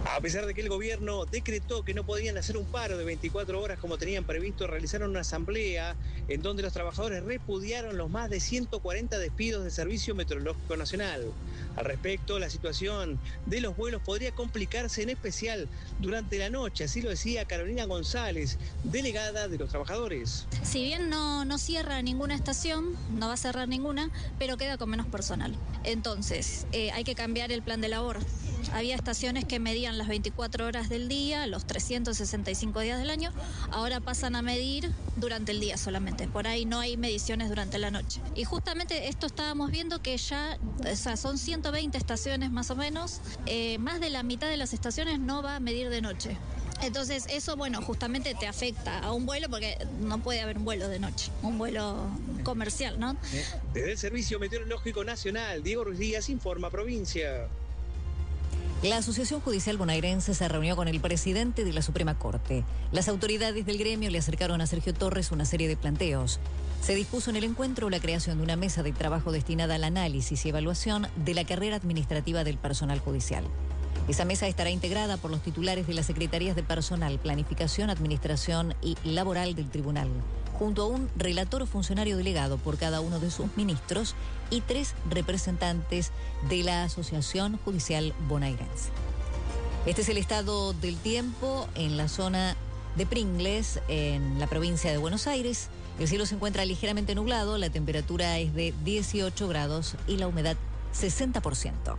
A pesar de que el gobierno decretó que no podían hacer un paro de veinticuatro horas como tenían previsto, realizaron una asamblea en donde los trabajadores repudiaron los más de ciento cuarenta despidos del Servicio Meteorológico Nacional. Al respecto, la situación de los vuelos podría complicarse, en especial durante la noche, así lo decía Carolina González, delegada de los trabajadores. Si bien no, no cierra ninguna estación, no va a cerrar ninguna, pero queda con menos personal. Entonces, eh, hay que cambiar el plan de labor. Había estaciones que medían las veinticuatro horas del día, los trescientos sesenta y cinco días del año, ahora pasan a medir durante el día solamente. Por ahí no hay mediciones durante la noche. Y justamente esto estábamos viendo que ya, o sea, son ciento veinte estaciones más o menos, eh, más de la mitad de las estaciones no va a medir de noche. Entonces eso, bueno, justamente te afecta a un vuelo porque no puede haber un vuelo de noche, un vuelo comercial, ¿no? Desde el Servicio Meteorológico Nacional, Diego Ruiz Díaz, informa Provincia. La Asociación Judicial Bonaerense se reunió con el presidente de la Suprema Corte. Las autoridades del gremio le acercaron a Sergio Torres una serie de planteos. Se dispuso en el encuentro la creación de una mesa de trabajo destinada al análisis y evaluación de la carrera administrativa del personal judicial. Esa mesa estará integrada por los titulares de las Secretarías de Personal, Planificación, Administración y Laboral del Tribunal, junto a un relator o funcionario delegado por cada uno de sus ministros y tres representantes de la Asociación Judicial Bonaerense. Este es el estado del tiempo en la zona de Pringles, en la provincia de Buenos Aires. El cielo se encuentra ligeramente nublado, la temperatura es de dieciocho grados y la humedad sesenta por ciento.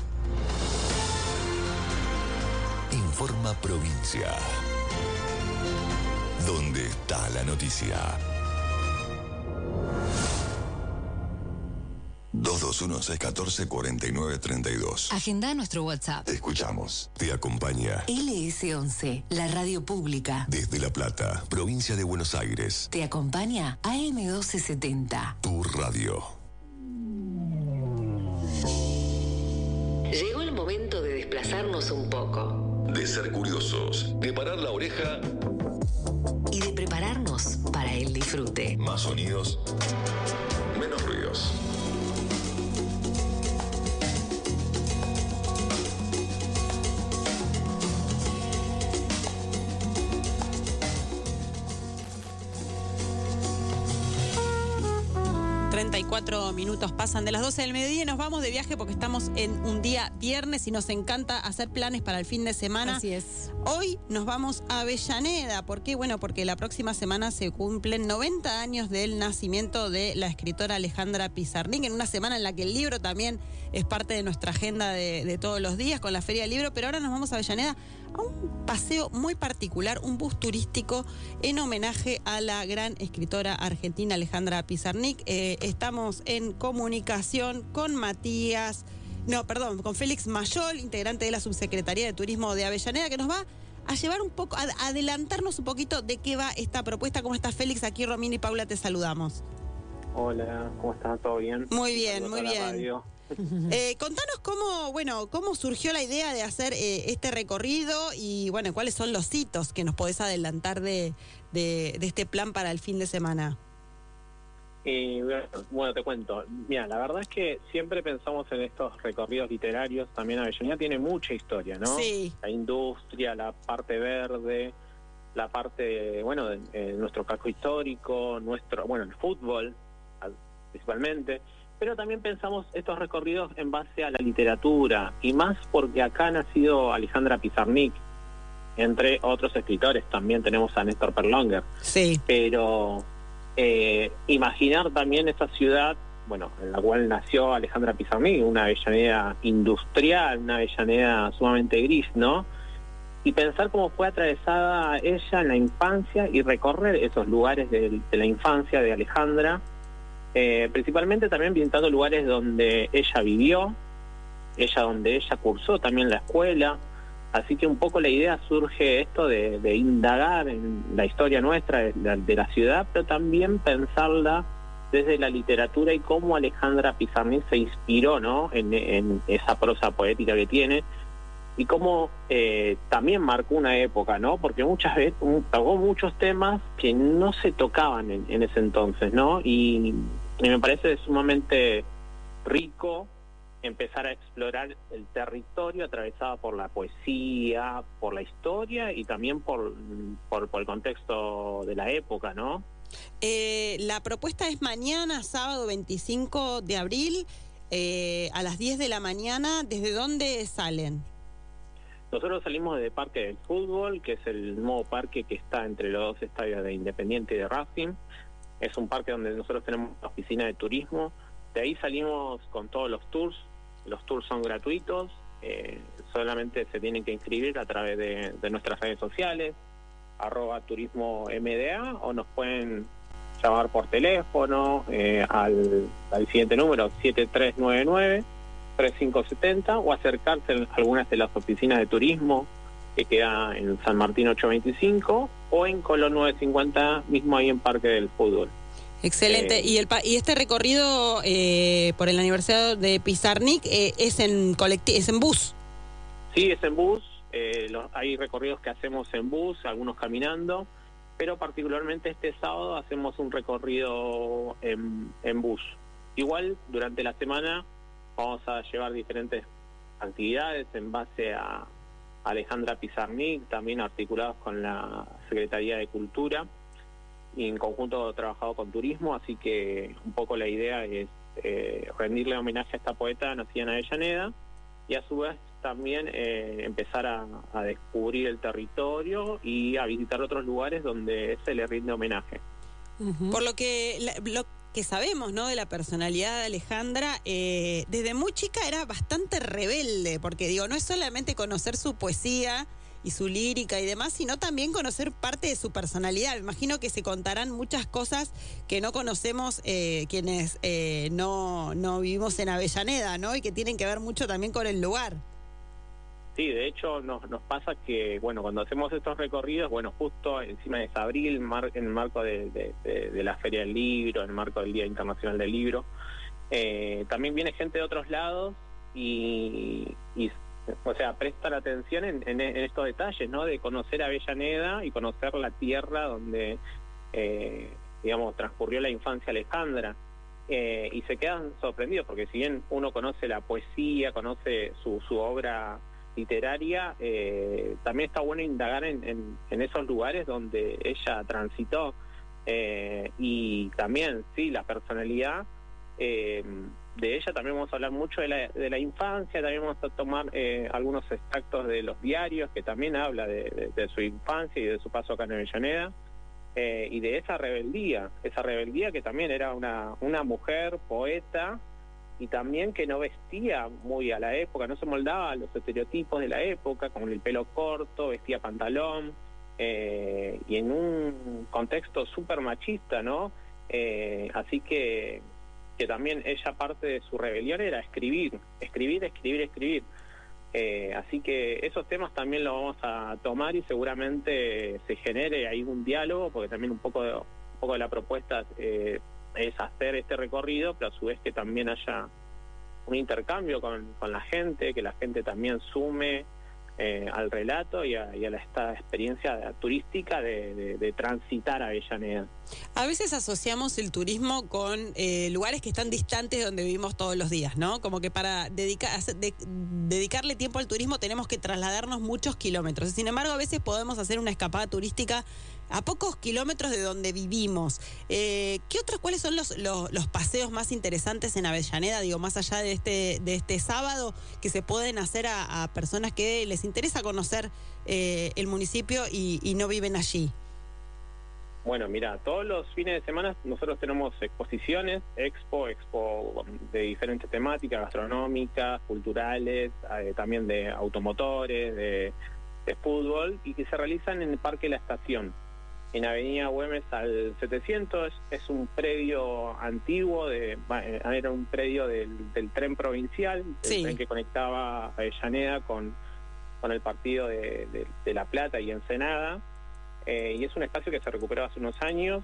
Informa Provincia. ¿Dónde está la noticia? dos dos uno, seis uno cuatro, cuatro nueve tres dos. Agenda nuestro WhatsApp. Te escuchamos. Te acompaña L S once, la radio pública. desde La Plata, provincia de Buenos Aires. Te acompaña A M doce setenta. Tu radio. Llegó el momento de desplazarnos un poco. De ser curiosos, de parar la oreja Y de prepararnos para el disfrute. Más sonidos, menos ruidos. treinta y cuatro minutos pasan de las doce del mediodía y nos vamos de viaje porque estamos en un día viernes y nos encanta hacer planes para el fin de semana. Así es. Hoy nos vamos a Avellaneda. ¿Por qué? Bueno, porque la próxima semana se cumplen noventa años del nacimiento de la escritora Alejandra Pizarnik, en una semana en la que el libro también es parte de nuestra agenda de, de todos los días con la Feria del Libro, pero ahora nos vamos a Avellaneda a un paseo muy particular, un bus turístico en homenaje a la gran escritora argentina Alejandra Pizarnik. Eh, estamos en comunicación con Matías, no, perdón, con Félix Mayol, integrante de la Subsecretaría de Turismo de Avellaneda, que nos va a llevar un poco, a adelantarnos un poquito de qué va esta propuesta. ¿Cómo estás, Félix? Aquí Romina y Paula te saludamos. Hola, ¿cómo estás? ¿Todo bien? Muy bien, Saludos muy a la bien. radio. Eh, contanos cómo, bueno, cómo surgió la idea de hacer eh, este recorrido y, bueno, cuáles son los hitos que nos podés adelantar de, de, de este plan para el fin de semana. Eh, bueno, te cuento. Mira, la verdad es que siempre pensamos en estos recorridos literarios. También Avellaneda tiene mucha historia, ¿no? Sí. La industria, la parte verde, la parte, bueno, de, de nuestro casco histórico, nuestro, bueno, el fútbol, principalmente. Pero también pensamos estos recorridos en base a la literatura, y más porque acá ha nacido Alejandra Pizarnik, entre otros escritores. También tenemos a Néstor Perlonger. Sí. Pero eh, imaginar también esa ciudad, bueno, en la cual nació Alejandra Pizarnik, una Avellaneda industrial, una Avellaneda sumamente gris, ¿no? Y pensar cómo fue atravesada ella en la infancia y recorrer esos lugares de, de la infancia de Alejandra. Eh, principalmente también visitando lugares donde ella vivió, ella donde ella cursó también la escuela, así que un poco la idea surge esto de, de indagar en la historia nuestra de la, de la ciudad, pero también pensarla desde la literatura y cómo Alejandra Pizarnik se inspiró, ¿no?, en, en esa prosa poética que tiene, y cómo eh, también marcó una época, ¿no? Porque muchas veces tocó muchos temas que no se tocaban en, en ese entonces, ¿no? Y, y me parece sumamente rico empezar a explorar el territorio atravesado por la poesía, por la historia y también por, por, por el contexto de la época, ¿no? Eh, la propuesta es mañana, sábado veinticinco de abril, eh, a las diez de la mañana. ¿Desde dónde salen? Nosotros salimos de Parque del Fútbol, que es el nuevo parque que está entre los dos estadios de Independiente y de Racing. Es un parque donde nosotros tenemos la oficina de turismo. De ahí salimos con todos los tours. Los tours son gratuitos, eh, solamente se tienen que inscribir a través de, de nuestras redes sociales, arroba turismo M D A, o nos pueden llamar por teléfono eh, al, al siguiente número, siete tres nueve nueve, tres cinco siete cero, o acercarse a algunas de las oficinas de turismo que queda en San Martín ochocientos veinticinco o en Colón novecientos cincuenta, mismo ahí en Parque del Fútbol. Excelente. Eh, y el pa- y este recorrido eh, por el aniversario de Pizarnik eh, es en colectivo, es en bus. Sí, es en bus. Eh, los, hay recorridos que hacemos en bus, algunos caminando, pero particularmente este sábado hacemos un recorrido en, en bus. Igual, durante la semana vamos a llevar diferentes actividades en base a Alejandra Pizarnik, también articulados con la Secretaría de Cultura, y en conjunto trabajado con turismo, así que un poco la idea es eh, rendirle homenaje a esta poeta nacida en Avellaneda y a su vez también eh, empezar a, a descubrir el territorio y a visitar otros lugares donde se le rinde homenaje. Uh-huh. Por lo que la, lo que sabemos, ¿no?, de la personalidad de Alejandra, eh, desde muy chica era bastante rebelde, porque digo, no es solamente conocer su poesía y su lírica y demás, sino también conocer parte de su personalidad. Me imagino que se contarán muchas cosas que no conocemos eh, quienes eh, no, no vivimos en Avellaneda, ¿no? Y que tienen que ver mucho también con el lugar. Sí, de hecho nos, nos pasa que, bueno, cuando hacemos estos recorridos, bueno, justo encima de abril, mar, en el marco de, de, de, de la Feria del Libro, en el marco del Día Internacional del Libro, eh, también viene gente de otros lados y... y o sea, presta la atención en, en, en estos detalles, ¿no? De conocer Avellaneda y conocer la tierra donde, eh, digamos, transcurrió la infancia Alejandra. Eh, y se quedan sorprendidos, porque si bien uno conoce la poesía, conoce su, su obra literaria, eh, también está bueno indagar en, en, en esos lugares donde ella transitó. Eh, y también, sí, la personalidad... Eh, de ella también vamos a hablar mucho de la, de la infancia, también vamos a tomar eh, algunos extractos de los diarios que también habla de, de, de su infancia y de su paso acá en Avellaneda, eh, y de esa rebeldía, esa rebeldía que también era una, una mujer poeta y también que no vestía muy a la época, no se moldaba a los estereotipos de la época, con el pelo corto, vestía pantalón, eh, y en un contexto súper machista, ¿no? Eh, así que... que también ella, parte de su rebelión era escribir, escribir, escribir, escribir. Eh, así que esos temas también los vamos a tomar y seguramente se genere ahí un diálogo, porque también un poco de, un poco de la propuesta eh, es hacer este recorrido, pero a su vez que también haya un intercambio con, con la gente, que la gente también sume eh, al relato y a, y a la, esta experiencia turística de, de, de transitar a Avellaneda. A veces asociamos el turismo con eh, lugares que están distantes de donde vivimos todos los días, ¿no? Como que para dedicar, de, dedicarle tiempo al turismo tenemos que trasladarnos muchos kilómetros. Sin embargo, a veces podemos hacer una escapada turística a pocos kilómetros de donde vivimos. Eh, ¿Qué otros, cuáles son los, los, los paseos más interesantes en Avellaneda, digo, más allá de este, de este sábado, que se pueden hacer a, a personas que les interesa conocer eh, el municipio y, y no viven allí? Bueno, mira, todos los fines de semana nosotros tenemos exposiciones, expo, expo de diferentes temáticas, gastronómicas, culturales, eh, también de automotores, de, de fútbol, y que se realizan en el Parque La Estación, en Avenida Güemes al setecientos. Es un predio antiguo, de, era un predio del, del tren provincial, sí, el tren que conectaba Avellaneda con, con el partido de, de, de La Plata y Ensenada. Eh, y es un espacio que se recuperó hace unos años,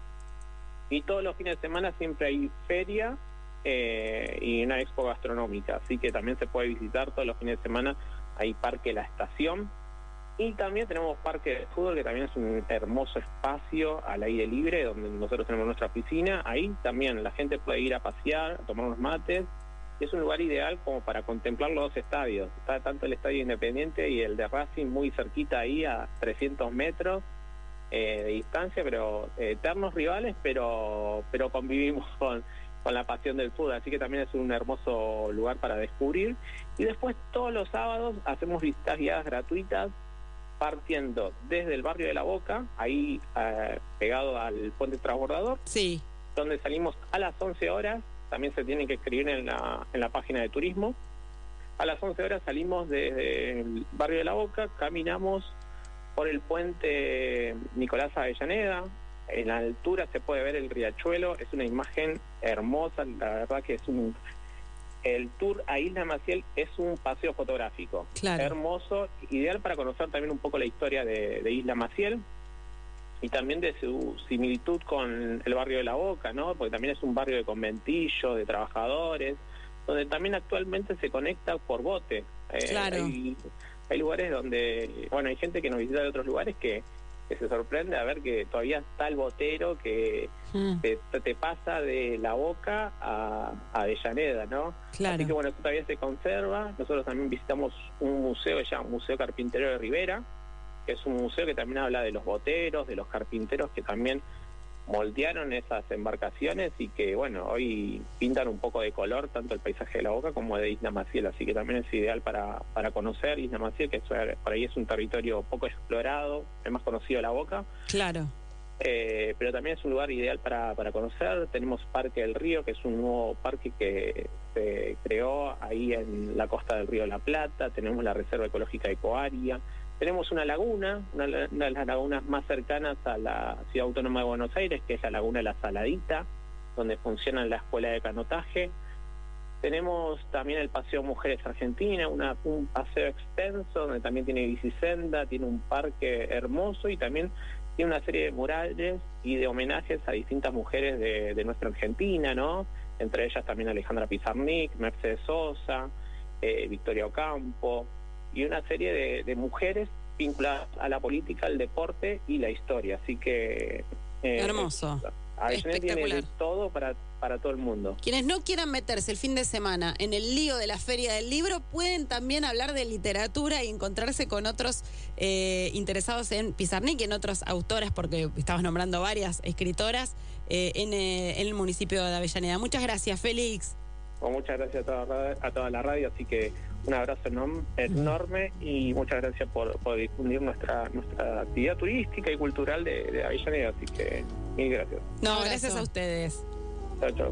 y todos los fines de semana siempre hay feria eh, y una expo gastronómica, así que también se puede visitar todos los fines de semana. Hay Parque La Estación, y también tenemos Parque de Fútbol, que también es un hermoso espacio al aire libre, donde nosotros tenemos nuestra piscina. Ahí también la gente puede ir a pasear, a tomar unos mates y es un lugar ideal como para contemplar los dos estadios. Está tanto el Estadio Independiente y el de Racing muy cerquita ahí, a trescientos metros eh, de distancia, pero eh, eternos rivales, pero pero convivimos con, con la pasión del fútbol, así que también es un hermoso lugar para descubrir. Y después todos los sábados hacemos visitas guiadas gratuitas, partiendo desde el barrio de La Boca, ahí eh, pegado al puente transbordador, sí, donde salimos a las once horas, también se tienen que escribir en la, en la página de turismo. A las once horas salimos desde el barrio de La Boca, caminamos por el puente Nicolás Avellaneda, en la altura se puede ver el riachuelo, es una imagen hermosa, la verdad que es un... El tour a Isla Maciel es un paseo fotográfico, claro, hermoso, ideal para conocer también un poco la historia de, de Isla Maciel y también de su similitud con el barrio de La Boca, ¿no? Porque también es un barrio de conventillo, de trabajadores, donde también actualmente se conecta por bote. Eh, claro. Hay, hay lugares donde, bueno, hay gente que nos visita de otros lugares que, que se sorprende a ver que todavía está el botero que mm. te, te pasa de La Boca a, a Avellaneda, ¿no? Claro. Así que bueno, eso todavía se conserva. Nosotros también visitamos un museo que se llama Museo Carpintero de Rivera, que es un museo que también habla de los boteros, de los carpinteros que también moldearon esas embarcaciones y que, bueno, hoy pintan un poco de color tanto el paisaje de La Boca como de Isla Maciel, así que también es ideal para, para conocer Isla Maciel, que por ahí es un territorio poco explorado, es más conocido La Boca. Claro. Eh, pero también es un lugar ideal para, para conocer. Tenemos Parque del Río, que es un nuevo parque que se creó ahí en la costa del río de la Plata. Tenemos la Reserva Ecológica Ecoaria. Tenemos una laguna, una, una de las lagunas más cercanas a la Ciudad Autónoma de Buenos Aires, que es la Laguna de la Saladita, donde funciona la escuela de canotaje. Tenemos también el Paseo Mujeres Argentina, una, un paseo extenso, donde también tiene bicisenda, tiene un parque hermoso y también tiene una serie de murales y de homenajes a distintas mujeres de, de nuestra Argentina, ¿no? Entre ellas también Alejandra Pizarnik, Mercedes Sosa, eh, Victoria Ocampo, y una serie de, de mujeres vinculadas a la política, al deporte y la historia. Así que... Eh, hermoso. Avellaneda tiene de todo para, para todo el mundo. Quienes no quieran meterse el fin de semana en el lío de la Feria del Libro, pueden también hablar de literatura y encontrarse con otros eh, interesados en Pizarnik y en otras autoras, porque estabas nombrando varias escritoras, eh, en, eh, en el municipio de Avellaneda. Muchas gracias, Félix. Bueno, muchas gracias a toda, a toda la radio, así que un abrazo enorme, enorme y muchas gracias por, por difundir nuestra nuestra actividad turística y cultural de, de Avellaneda, así que mil gracias. No, gracias a ustedes. Chao, chao.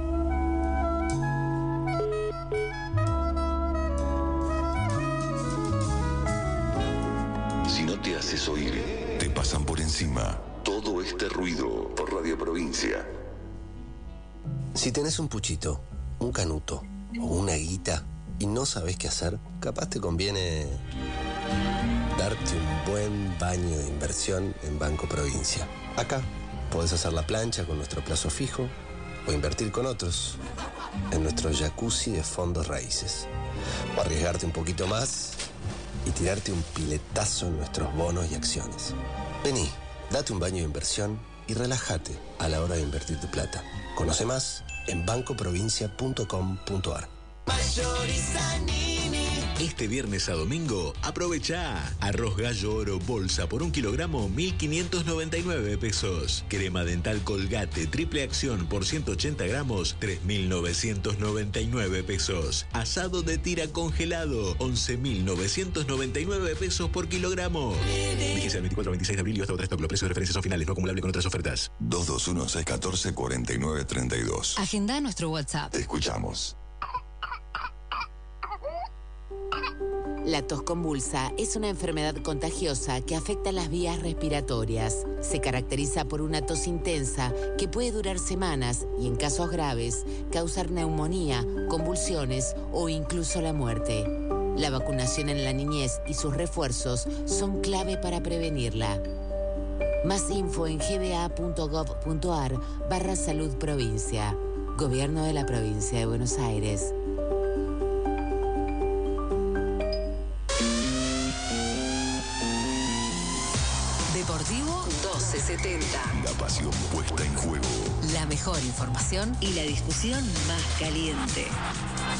Si no te haces oír, te pasan por encima. Todo este ruido por Radio Provincia. Si tenés un puchito, un canuto o una guita y no sabés qué hacer, capaz te conviene darte un buen baño de inversión en Banco Provincia. Acá podés hacer la plancha con nuestro plazo fijo o invertir con otros en nuestro jacuzzi de fondos raíces. O arriesgarte un poquito más y tirarte un piletazo en nuestros bonos y acciones. Vení, date un baño de inversión y relájate a la hora de invertir tu plata. Conoce más en banco provincia punto com punto ar. Este viernes a domingo, aprovecha. Arroz gallo oro bolsa por un kilogramo, mil quinientos noventa y nueve pesos. Crema dental Colgate triple acción por ciento ochenta gramos, tres mil novecientos noventa y nueve pesos. Asado de tira congelado, once mil novecientos noventa y nueve pesos por kilogramo. Vigencia del veinticuatro al veintiséis de abril y hasta otra stock. Los precios de referencia son finales, no acumulable con otras ofertas. dos dos uno, seis uno cuatro, cuatro nueve tres dos. Agenda nuestro WhatsApp. Te escuchamos. La tos convulsa es una enfermedad contagiosa que afecta las vías respiratorias. Se caracteriza por una tos intensa que puede durar semanas y, en casos graves, causar neumonía, convulsiones o incluso la muerte. La vacunación en la niñez y sus refuerzos son clave para prevenirla. Más info en g b a punto gov punto ar barra salud provincia. Gobierno de la Provincia de Buenos Aires. Deportivo doce setenta. La pasión puesta en juego. La mejor información y la discusión más caliente.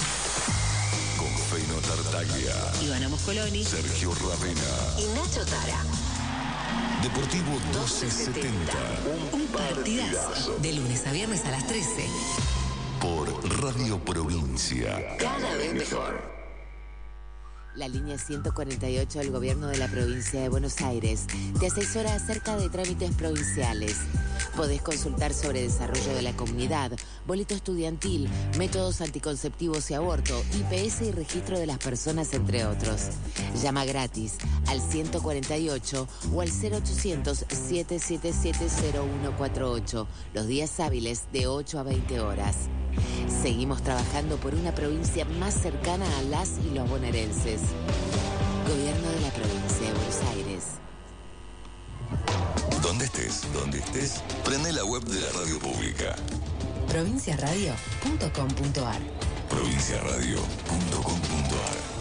Feino Tartaglia, Ivana Moscoloni, Sergio Ravena y Nacho Tara. Deportivo doce setenta. Un partidazo. De lunes a viernes a las trece. Por Radio Provincia. Cada vez mejor. La línea ciento cuarenta y ocho del Gobierno de la Provincia de Buenos Aires te asesora acerca de trámites provinciales. Podés consultar sobre desarrollo de la comunidad, boleto estudiantil, métodos anticonceptivos y aborto, I P S y registro de las personas, entre otros. Llama gratis al ciento cuarenta y ocho o al cero ochocientos, siete siete siete, cero uno cuatro ocho, los días hábiles de ocho a veinte horas. Seguimos trabajando por una provincia más cercana a las y los bonaerenses. Gobierno de la Provincia de Buenos Aires. Donde estés, donde estés, prende la web de la radio pública. provincia radio punto com punto ar. provincia radio punto com punto ar.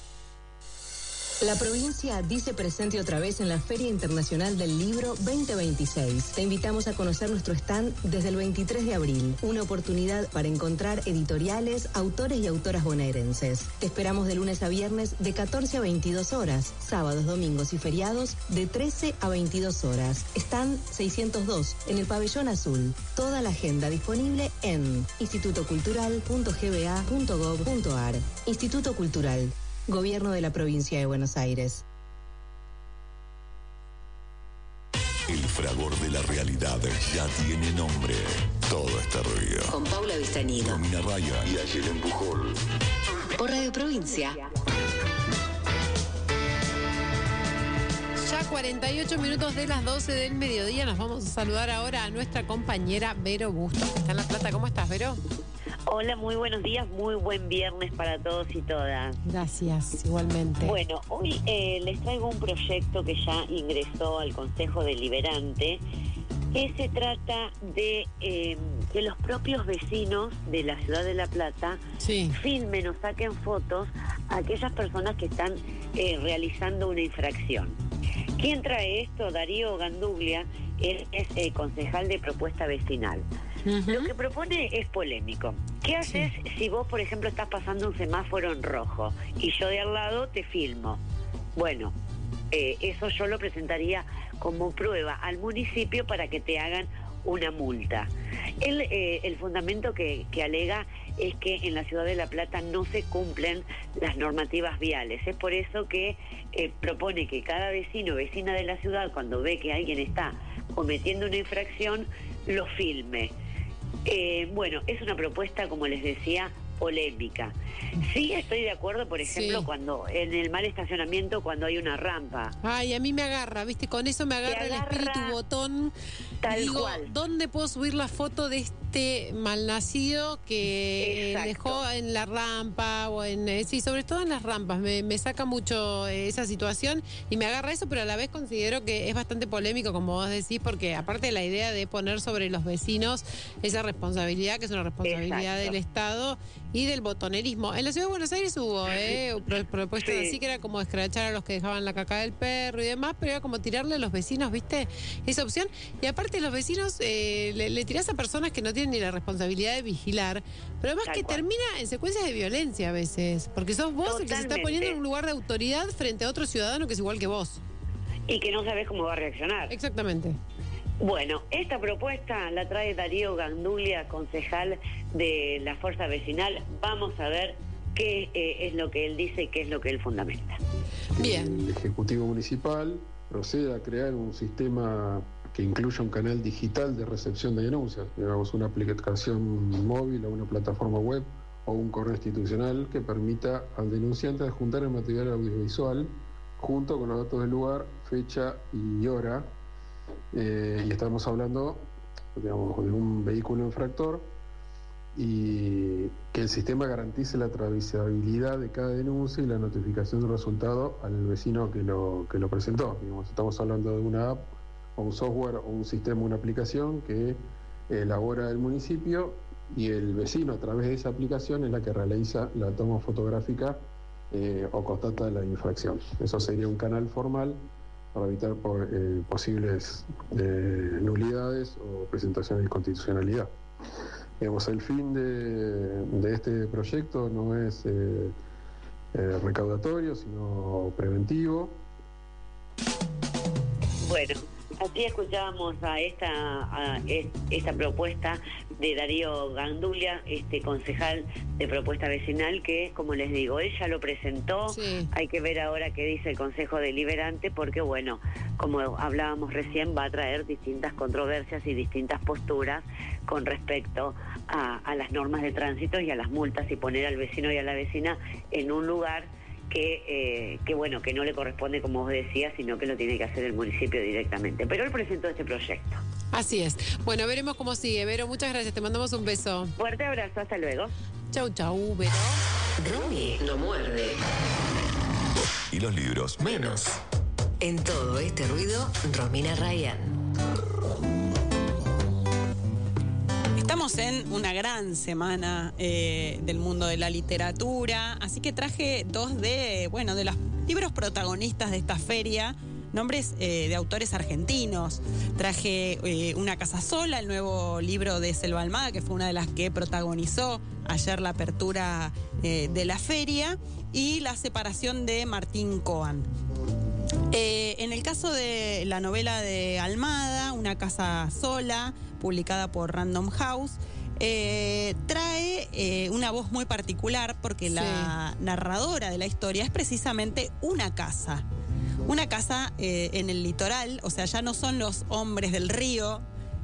La provincia dice presente otra vez en la Feria Internacional del Libro veinte veintiséis. Te invitamos a conocer nuestro stand desde el veintitrés de abril. Una oportunidad para encontrar editoriales, autores y autoras bonaerenses. Te esperamos de lunes a viernes de catorce a veintidós horas. Sábados, domingos y feriados de trece a veintidós horas. Stand seiscientos dos en el Pabellón Azul. Toda la agenda disponible en instituto cultural punto g b a punto gov punto ar. Instituto Cultural. Gobierno de la Provincia de Buenos Aires. El fragor de la realidad ya tiene nombre. Todo está ruido. Con Paula Vistañino, Romina Raya y Ayelen Pujol. por Radio Provincia. Ya cuarenta y ocho minutos de las doce del mediodía. Nos vamos a saludar ahora a nuestra compañera Vero Bustos, que está en La Plata. ¿Cómo estás, Vero? Hola, muy buenos días, muy buen viernes para todos y todas. Gracias, igualmente. Bueno, hoy eh, les traigo un proyecto que ya ingresó al Consejo Deliberante, que se trata de eh, que los propios vecinos de la ciudad de La Plata sí. filmen o saquen fotos a aquellas personas que están eh, realizando una infracción. ¿Quién trae esto? Darío Ganduglia, él es eh, concejal de Propuesta Vecinal. Uh-huh. Lo que propone es polémico. ¿Qué haces sí. si vos, por ejemplo, estás pasando un semáforo en rojo y yo de al lado te filmo? Bueno, eh, eso yo lo presentaría como prueba al municipio para que te hagan una multa. El, eh, el fundamento que, que alega es que en la ciudad de La Plata no se cumplen las normativas viales. Es por eso que eh, propone que cada vecino o vecina de la ciudad, cuando ve que alguien está cometiendo una infracción, lo filme. Eh, bueno, es una propuesta, como les decía, polémica. Sí estoy de acuerdo, por ejemplo, sí. cuando en el mal estacionamiento, cuando hay una rampa. Ay, a mí me agarra, ¿viste? Con eso me agarra, agarra el espíritu botón. Tal Digo, cual. ¿dónde puedo subir la foto de este malnacido que Exacto. dejó en la rampa? o en eh, Sí, sobre todo en las rampas. Me, me saca mucho eh, esa situación y me agarra eso, pero a la vez considero que es bastante polémico, como vos decís, porque aparte de la idea de poner sobre los vecinos esa responsabilidad, que es una responsabilidad Exacto. del Estado y del botonerismo. En la ciudad de Buenos Aires hubo eh, pro, propuestas sí. así, que era como escrachar a los que dejaban la caca del perro y demás, pero era como tirarle a los vecinos, ¿viste? Esa opción. Y aparte los vecinos eh, le, le tirás a personas que no tienen ni la responsabilidad de vigilar, pero además Tal que cual. termina en secuencias de violencia a veces, porque sos vos Totalmente. el que se está poniendo en un lugar de autoridad frente a otro ciudadano que es igual que vos. Y que no sabés cómo va a reaccionar. Exactamente. Bueno, esta propuesta la trae Darío Ganduglia, concejal de la Fuerza Vecinal. Vamos a ver qué eh, es lo que él dice y qué es lo que él fundamenta. Bien. El Ejecutivo Municipal proceda a crear un sistema que incluya un canal digital de recepción de denuncias, digamos una aplicación móvil o una plataforma web o un correo institucional que permita al denunciante adjuntar el material audiovisual junto con los datos del lugar, fecha y hora. Eh, y estamos hablando, digamos, de un vehículo infractor y que el sistema garantice la trazabilidad de cada denuncia y la notificación del resultado al vecino que lo, que lo presentó. Digamos, estamos hablando de una app o un software o un sistema, una aplicación que elabora el municipio y el vecino a través de esa aplicación es la que realiza la toma fotográfica eh, o constata la infracción. Eso sería un canal formal para evitar por, eh, posibles eh, nulidades o presentaciones de inconstitucionalidad. Digamos, el fin de, de este proyecto no es eh, eh, recaudatorio, sino preventivo. Bueno, así escuchábamos a esta, a esta propuesta de Darío Gandulia, este concejal de propuesta vecinal, que, como les digo, él ya lo presentó. Sí. Hay que ver ahora qué dice el Consejo Deliberante, porque, bueno, como hablábamos recién, va a traer distintas controversias y distintas posturas con respecto a, a las normas de tránsito y a las multas, y poner al vecino y a la vecina en un lugar que, eh, que bueno, que no le corresponde, como vos decías, sino que lo tiene que hacer el municipio directamente. Pero él presentó este proyecto. Así es. Bueno, veremos cómo sigue. Vero, muchas gracias. Te mandamos un beso. Fuerte abrazo. Hasta luego. Chau, chau, Vero. Romy no muerde. Y los libros menos. En todo este ruido, Romina Ryan. Estamos en una gran semana eh, del mundo de la literatura, así que traje dos de, bueno, de los libros protagonistas de esta feria, nombres eh, de autores argentinos. Traje eh, Una casa sola, el nuevo libro de Selva Almada, que fue una de las que protagonizó ayer la apertura eh, de la feria, y La separación de Martín Coan. Eh, en el caso de la novela de Almada, Una casa sola, publicada por Random House, eh, trae eh, una voz muy particular, porque sí, la narradora de la historia es precisamente una casa. Una casa eh, en el litoral, o sea, ya no son los hombres del río,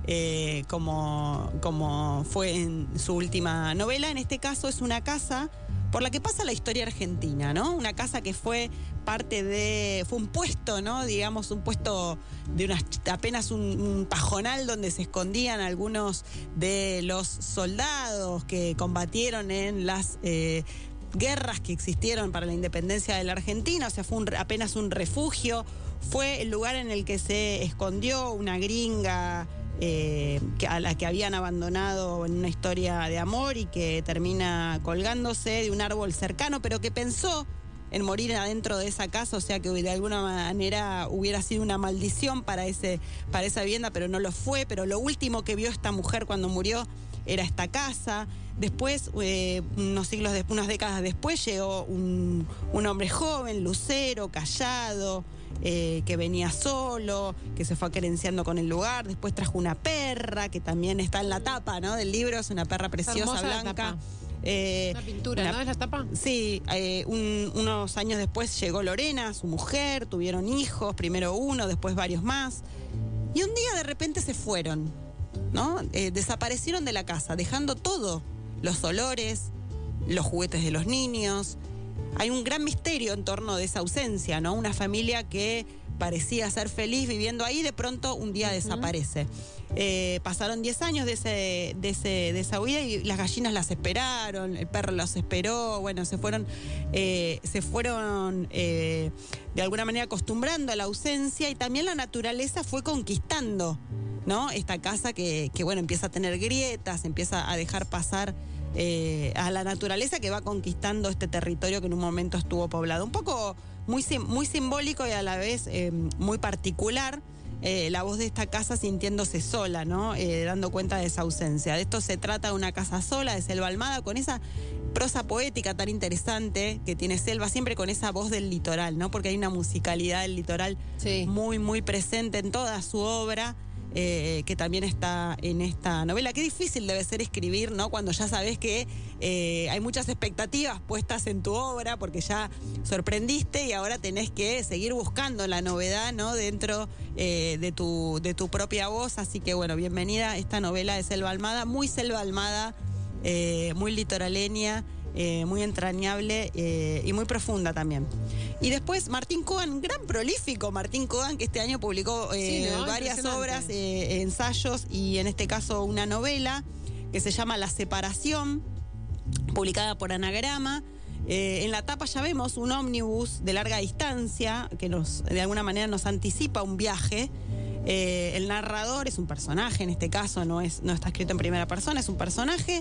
eh, como, como fue en su última novela. En este caso es una casa por la que pasa la historia argentina, ¿no? Una casa que fue parte de, fue un puesto, ¿no? Digamos, un puesto de unas, apenas un, un pajonal donde se escondían algunos de los soldados que combatieron en las eh, guerras que existieron para la independencia de la Argentina. O sea, fue un, apenas un refugio. Fue el lugar en el que se escondió una gringa Eh, que a la que habían abandonado en una historia de amor, y que termina colgándose de un árbol cercano, pero que pensó en morir adentro de esa casa. O sea, que de alguna manera hubiera sido una maldición para, ese, para esa vivienda, pero no lo fue. Pero lo último que vio esta mujer cuando murió era esta casa. Después, eh, unos siglos después, unas décadas después, llegó un, un hombre joven, lucero, callado, Eh, que venía solo, que se fue querenciando con el lugar. Después trajo una perra, que también está en la tapa, ¿no?, del libro. Es una perra preciosa, blanca. Eh, una pintura, una, ¿no? ¿Es la tapa? Sí, eh, un, unos años después llegó Lorena, su mujer, tuvieron hijos, primero uno, después varios más. Y un día de repente se fueron, ¿no? Eh, desaparecieron de la casa, dejando todo, los olores, los juguetes de los niños. Hay un gran misterio en torno de esa ausencia, ¿no? Una familia que parecía ser feliz viviendo ahí, de pronto un día uh-huh. desaparece. Eh, pasaron diez años de, ese, de, ese, de esa huida, y las gallinas las esperaron, el perro las esperó. Bueno, se fueron, eh, se fueron eh, de alguna manera acostumbrando a la ausencia, y también la naturaleza fue conquistando, ¿no? Esta casa que, que bueno, empieza a tener grietas, empieza a dejar pasar Eh, a la naturaleza, que va conquistando este territorio que en un momento estuvo poblado. Un poco muy, muy simbólico y a la vez eh, muy particular, eh, la voz de esta casa sintiéndose sola, ¿no? Eh, dando cuenta de esa ausencia. De esto se trata, de Una casa sola, de Selva Almada, con esa prosa poética tan interesante que tiene Selva, siempre con esa voz del litoral, ¿no? Porque hay una musicalidad del litoral sí. muy, muy presente en toda su obra. Eh, que también está en esta novela. Qué difícil debe ser escribir, ¿no?, cuando ya sabes que eh, hay muchas expectativas puestas en tu obra, porque ya sorprendiste y ahora tenés que seguir buscando la novedad, ¿no?, dentro eh, de tu, de tu propia voz. Así que bueno, bienvenida a esta novela de Selva Almada, muy Selva Almada, eh, muy litoraleña, eh, muy entrañable eh, y muy profunda también. Y después Martín Coan, gran prolífico Martín Coan, que este año publicó eh, sí, ¿no? varias obras, eh, ensayos, y en este caso una novela que se llama La separación, publicada por Anagrama. Eh, en la tapa ya vemos un ómnibus de larga distancia que nos, de alguna manera nos anticipa un viaje. Eh, el narrador es un personaje, en este caso no, es, no está escrito en primera persona, es un personaje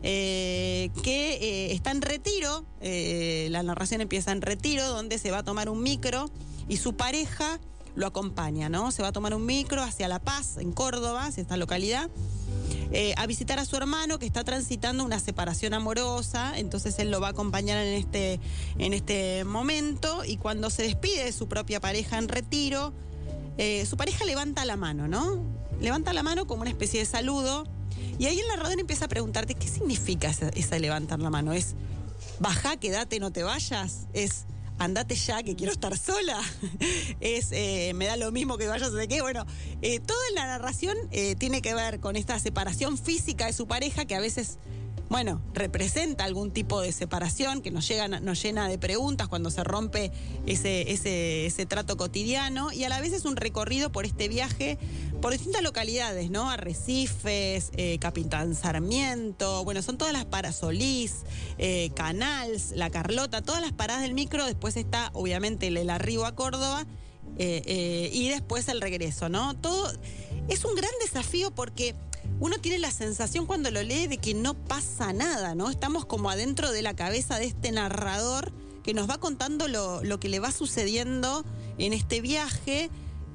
eh, que eh, está en retiro. Eh, la narración empieza en retiro, donde se va a tomar un micro y su pareja lo acompaña, ¿no? Se va a tomar un micro hacia La Paz, en Córdoba, hacia esta localidad. eh, a visitar a su hermano que está transitando una separación amorosa, entonces él lo va a acompañar en este, en este momento, y cuando se despide de su propia pareja en retiro, eh, su pareja levanta la mano, ¿no? Levanta la mano como una especie de saludo, y ahí el narrador empieza a preguntarte, ¿qué significa esa, esa levantar la mano? ¿Es bajá, quédate, no te vayas? ¿Es andate ya, que quiero estar sola? Es eh, me da lo mismo que vayas de qué? Bueno, eh, toda la narración eh, tiene que ver con esta separación física de su pareja, que a veces, bueno, representa algún tipo de separación que nos, llega, nos llena de preguntas cuando se rompe ese, ese, ese trato cotidiano, y a la vez es un recorrido por este viaje por distintas localidades, ¿no? Arrecifes, eh, Capitán Sarmiento, bueno, son todas las paradas, Solís, eh, Canals, La Carlota, todas las paradas del micro. Después está, obviamente, el, el arribo a Córdoba, eh, eh, y después el regreso, ¿no? Todo es un gran desafío porque uno tiene la sensación cuando lo lee de que no pasa nada, ¿no? Estamos como adentro de la cabeza de este narrador que nos va contando lo, lo que le va sucediendo en este viaje.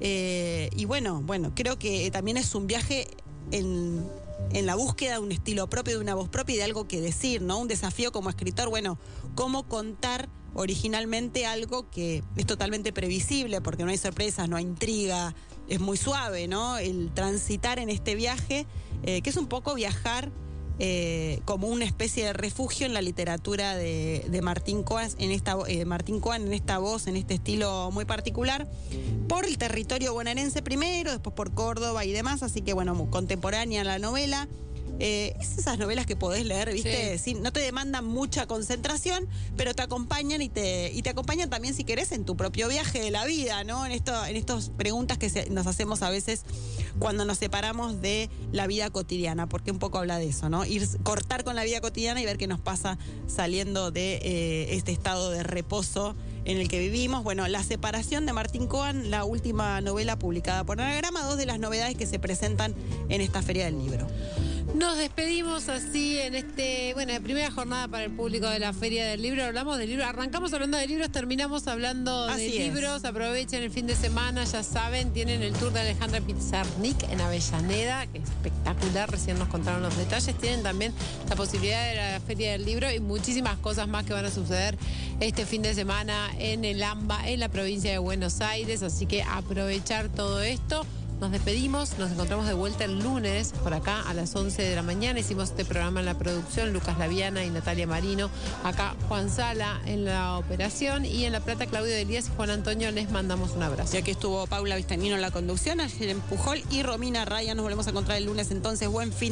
Eh, y bueno, bueno, creo que también es un viaje en, en la búsqueda de un estilo propio, de una voz propia y de algo que decir, ¿no? Un desafío como escritor, bueno, cómo contar originalmente algo que es totalmente previsible, porque no hay sorpresas, no hay intriga, es muy suave, ¿no? El transitar en este viaje, eh, que es un poco viajar eh, como una especie de refugio en la literatura de, de Martín Coan, en esta eh, Martín Coan, en esta voz, en este estilo muy particular, por el territorio bonaerense primero, después por Córdoba y demás, así que bueno, contemporánea la novela. Eh, es esas novelas que podés leer, ¿viste? Sí. Sí, no te demandan mucha concentración, pero te acompañan y te, y te acompañan también, si querés, en tu propio viaje de la vida, ¿no? En esto, en estas preguntas que se, nos hacemos a veces cuando nos separamos de la vida cotidiana, porque un poco habla de eso, ¿no? Ir, cortar con la vida cotidiana y ver qué nos pasa saliendo de eh, este estado de reposo en el que vivimos. Bueno, La separación de Martín Coan, la última novela publicada por Anagrama, dos de las novedades que se presentan en esta Feria del Libro. Nos despedimos así en este, bueno, primera jornada para el público de la Feria del Libro. Hablamos de libros, arrancamos hablando de libros, terminamos hablando de Así libros. es. Aprovechen el fin de semana, ya saben, tienen el tour de Alejandra Pizarnik en Avellaneda, que es espectacular, recién nos contaron los detalles. Tienen también la posibilidad de la Feria del Libro y muchísimas cosas más que van a suceder este fin de semana en el AMBA, en la provincia de Buenos Aires, así que aprovechar todo esto. Nos despedimos, nos encontramos de vuelta el lunes por acá a las once de la mañana. Hicimos este programa en la producción, Lucas Laviana y Natalia Marino. Acá Juan Sala en la operación, y en La Plata Claudio Delías y Juan Antonio. Les mandamos un abrazo. Ya que estuvo Paula Vistagnino en la conducción, Ayer en Pujol y Romina Raya. Nos volvemos a encontrar el lunes entonces. Buen fin.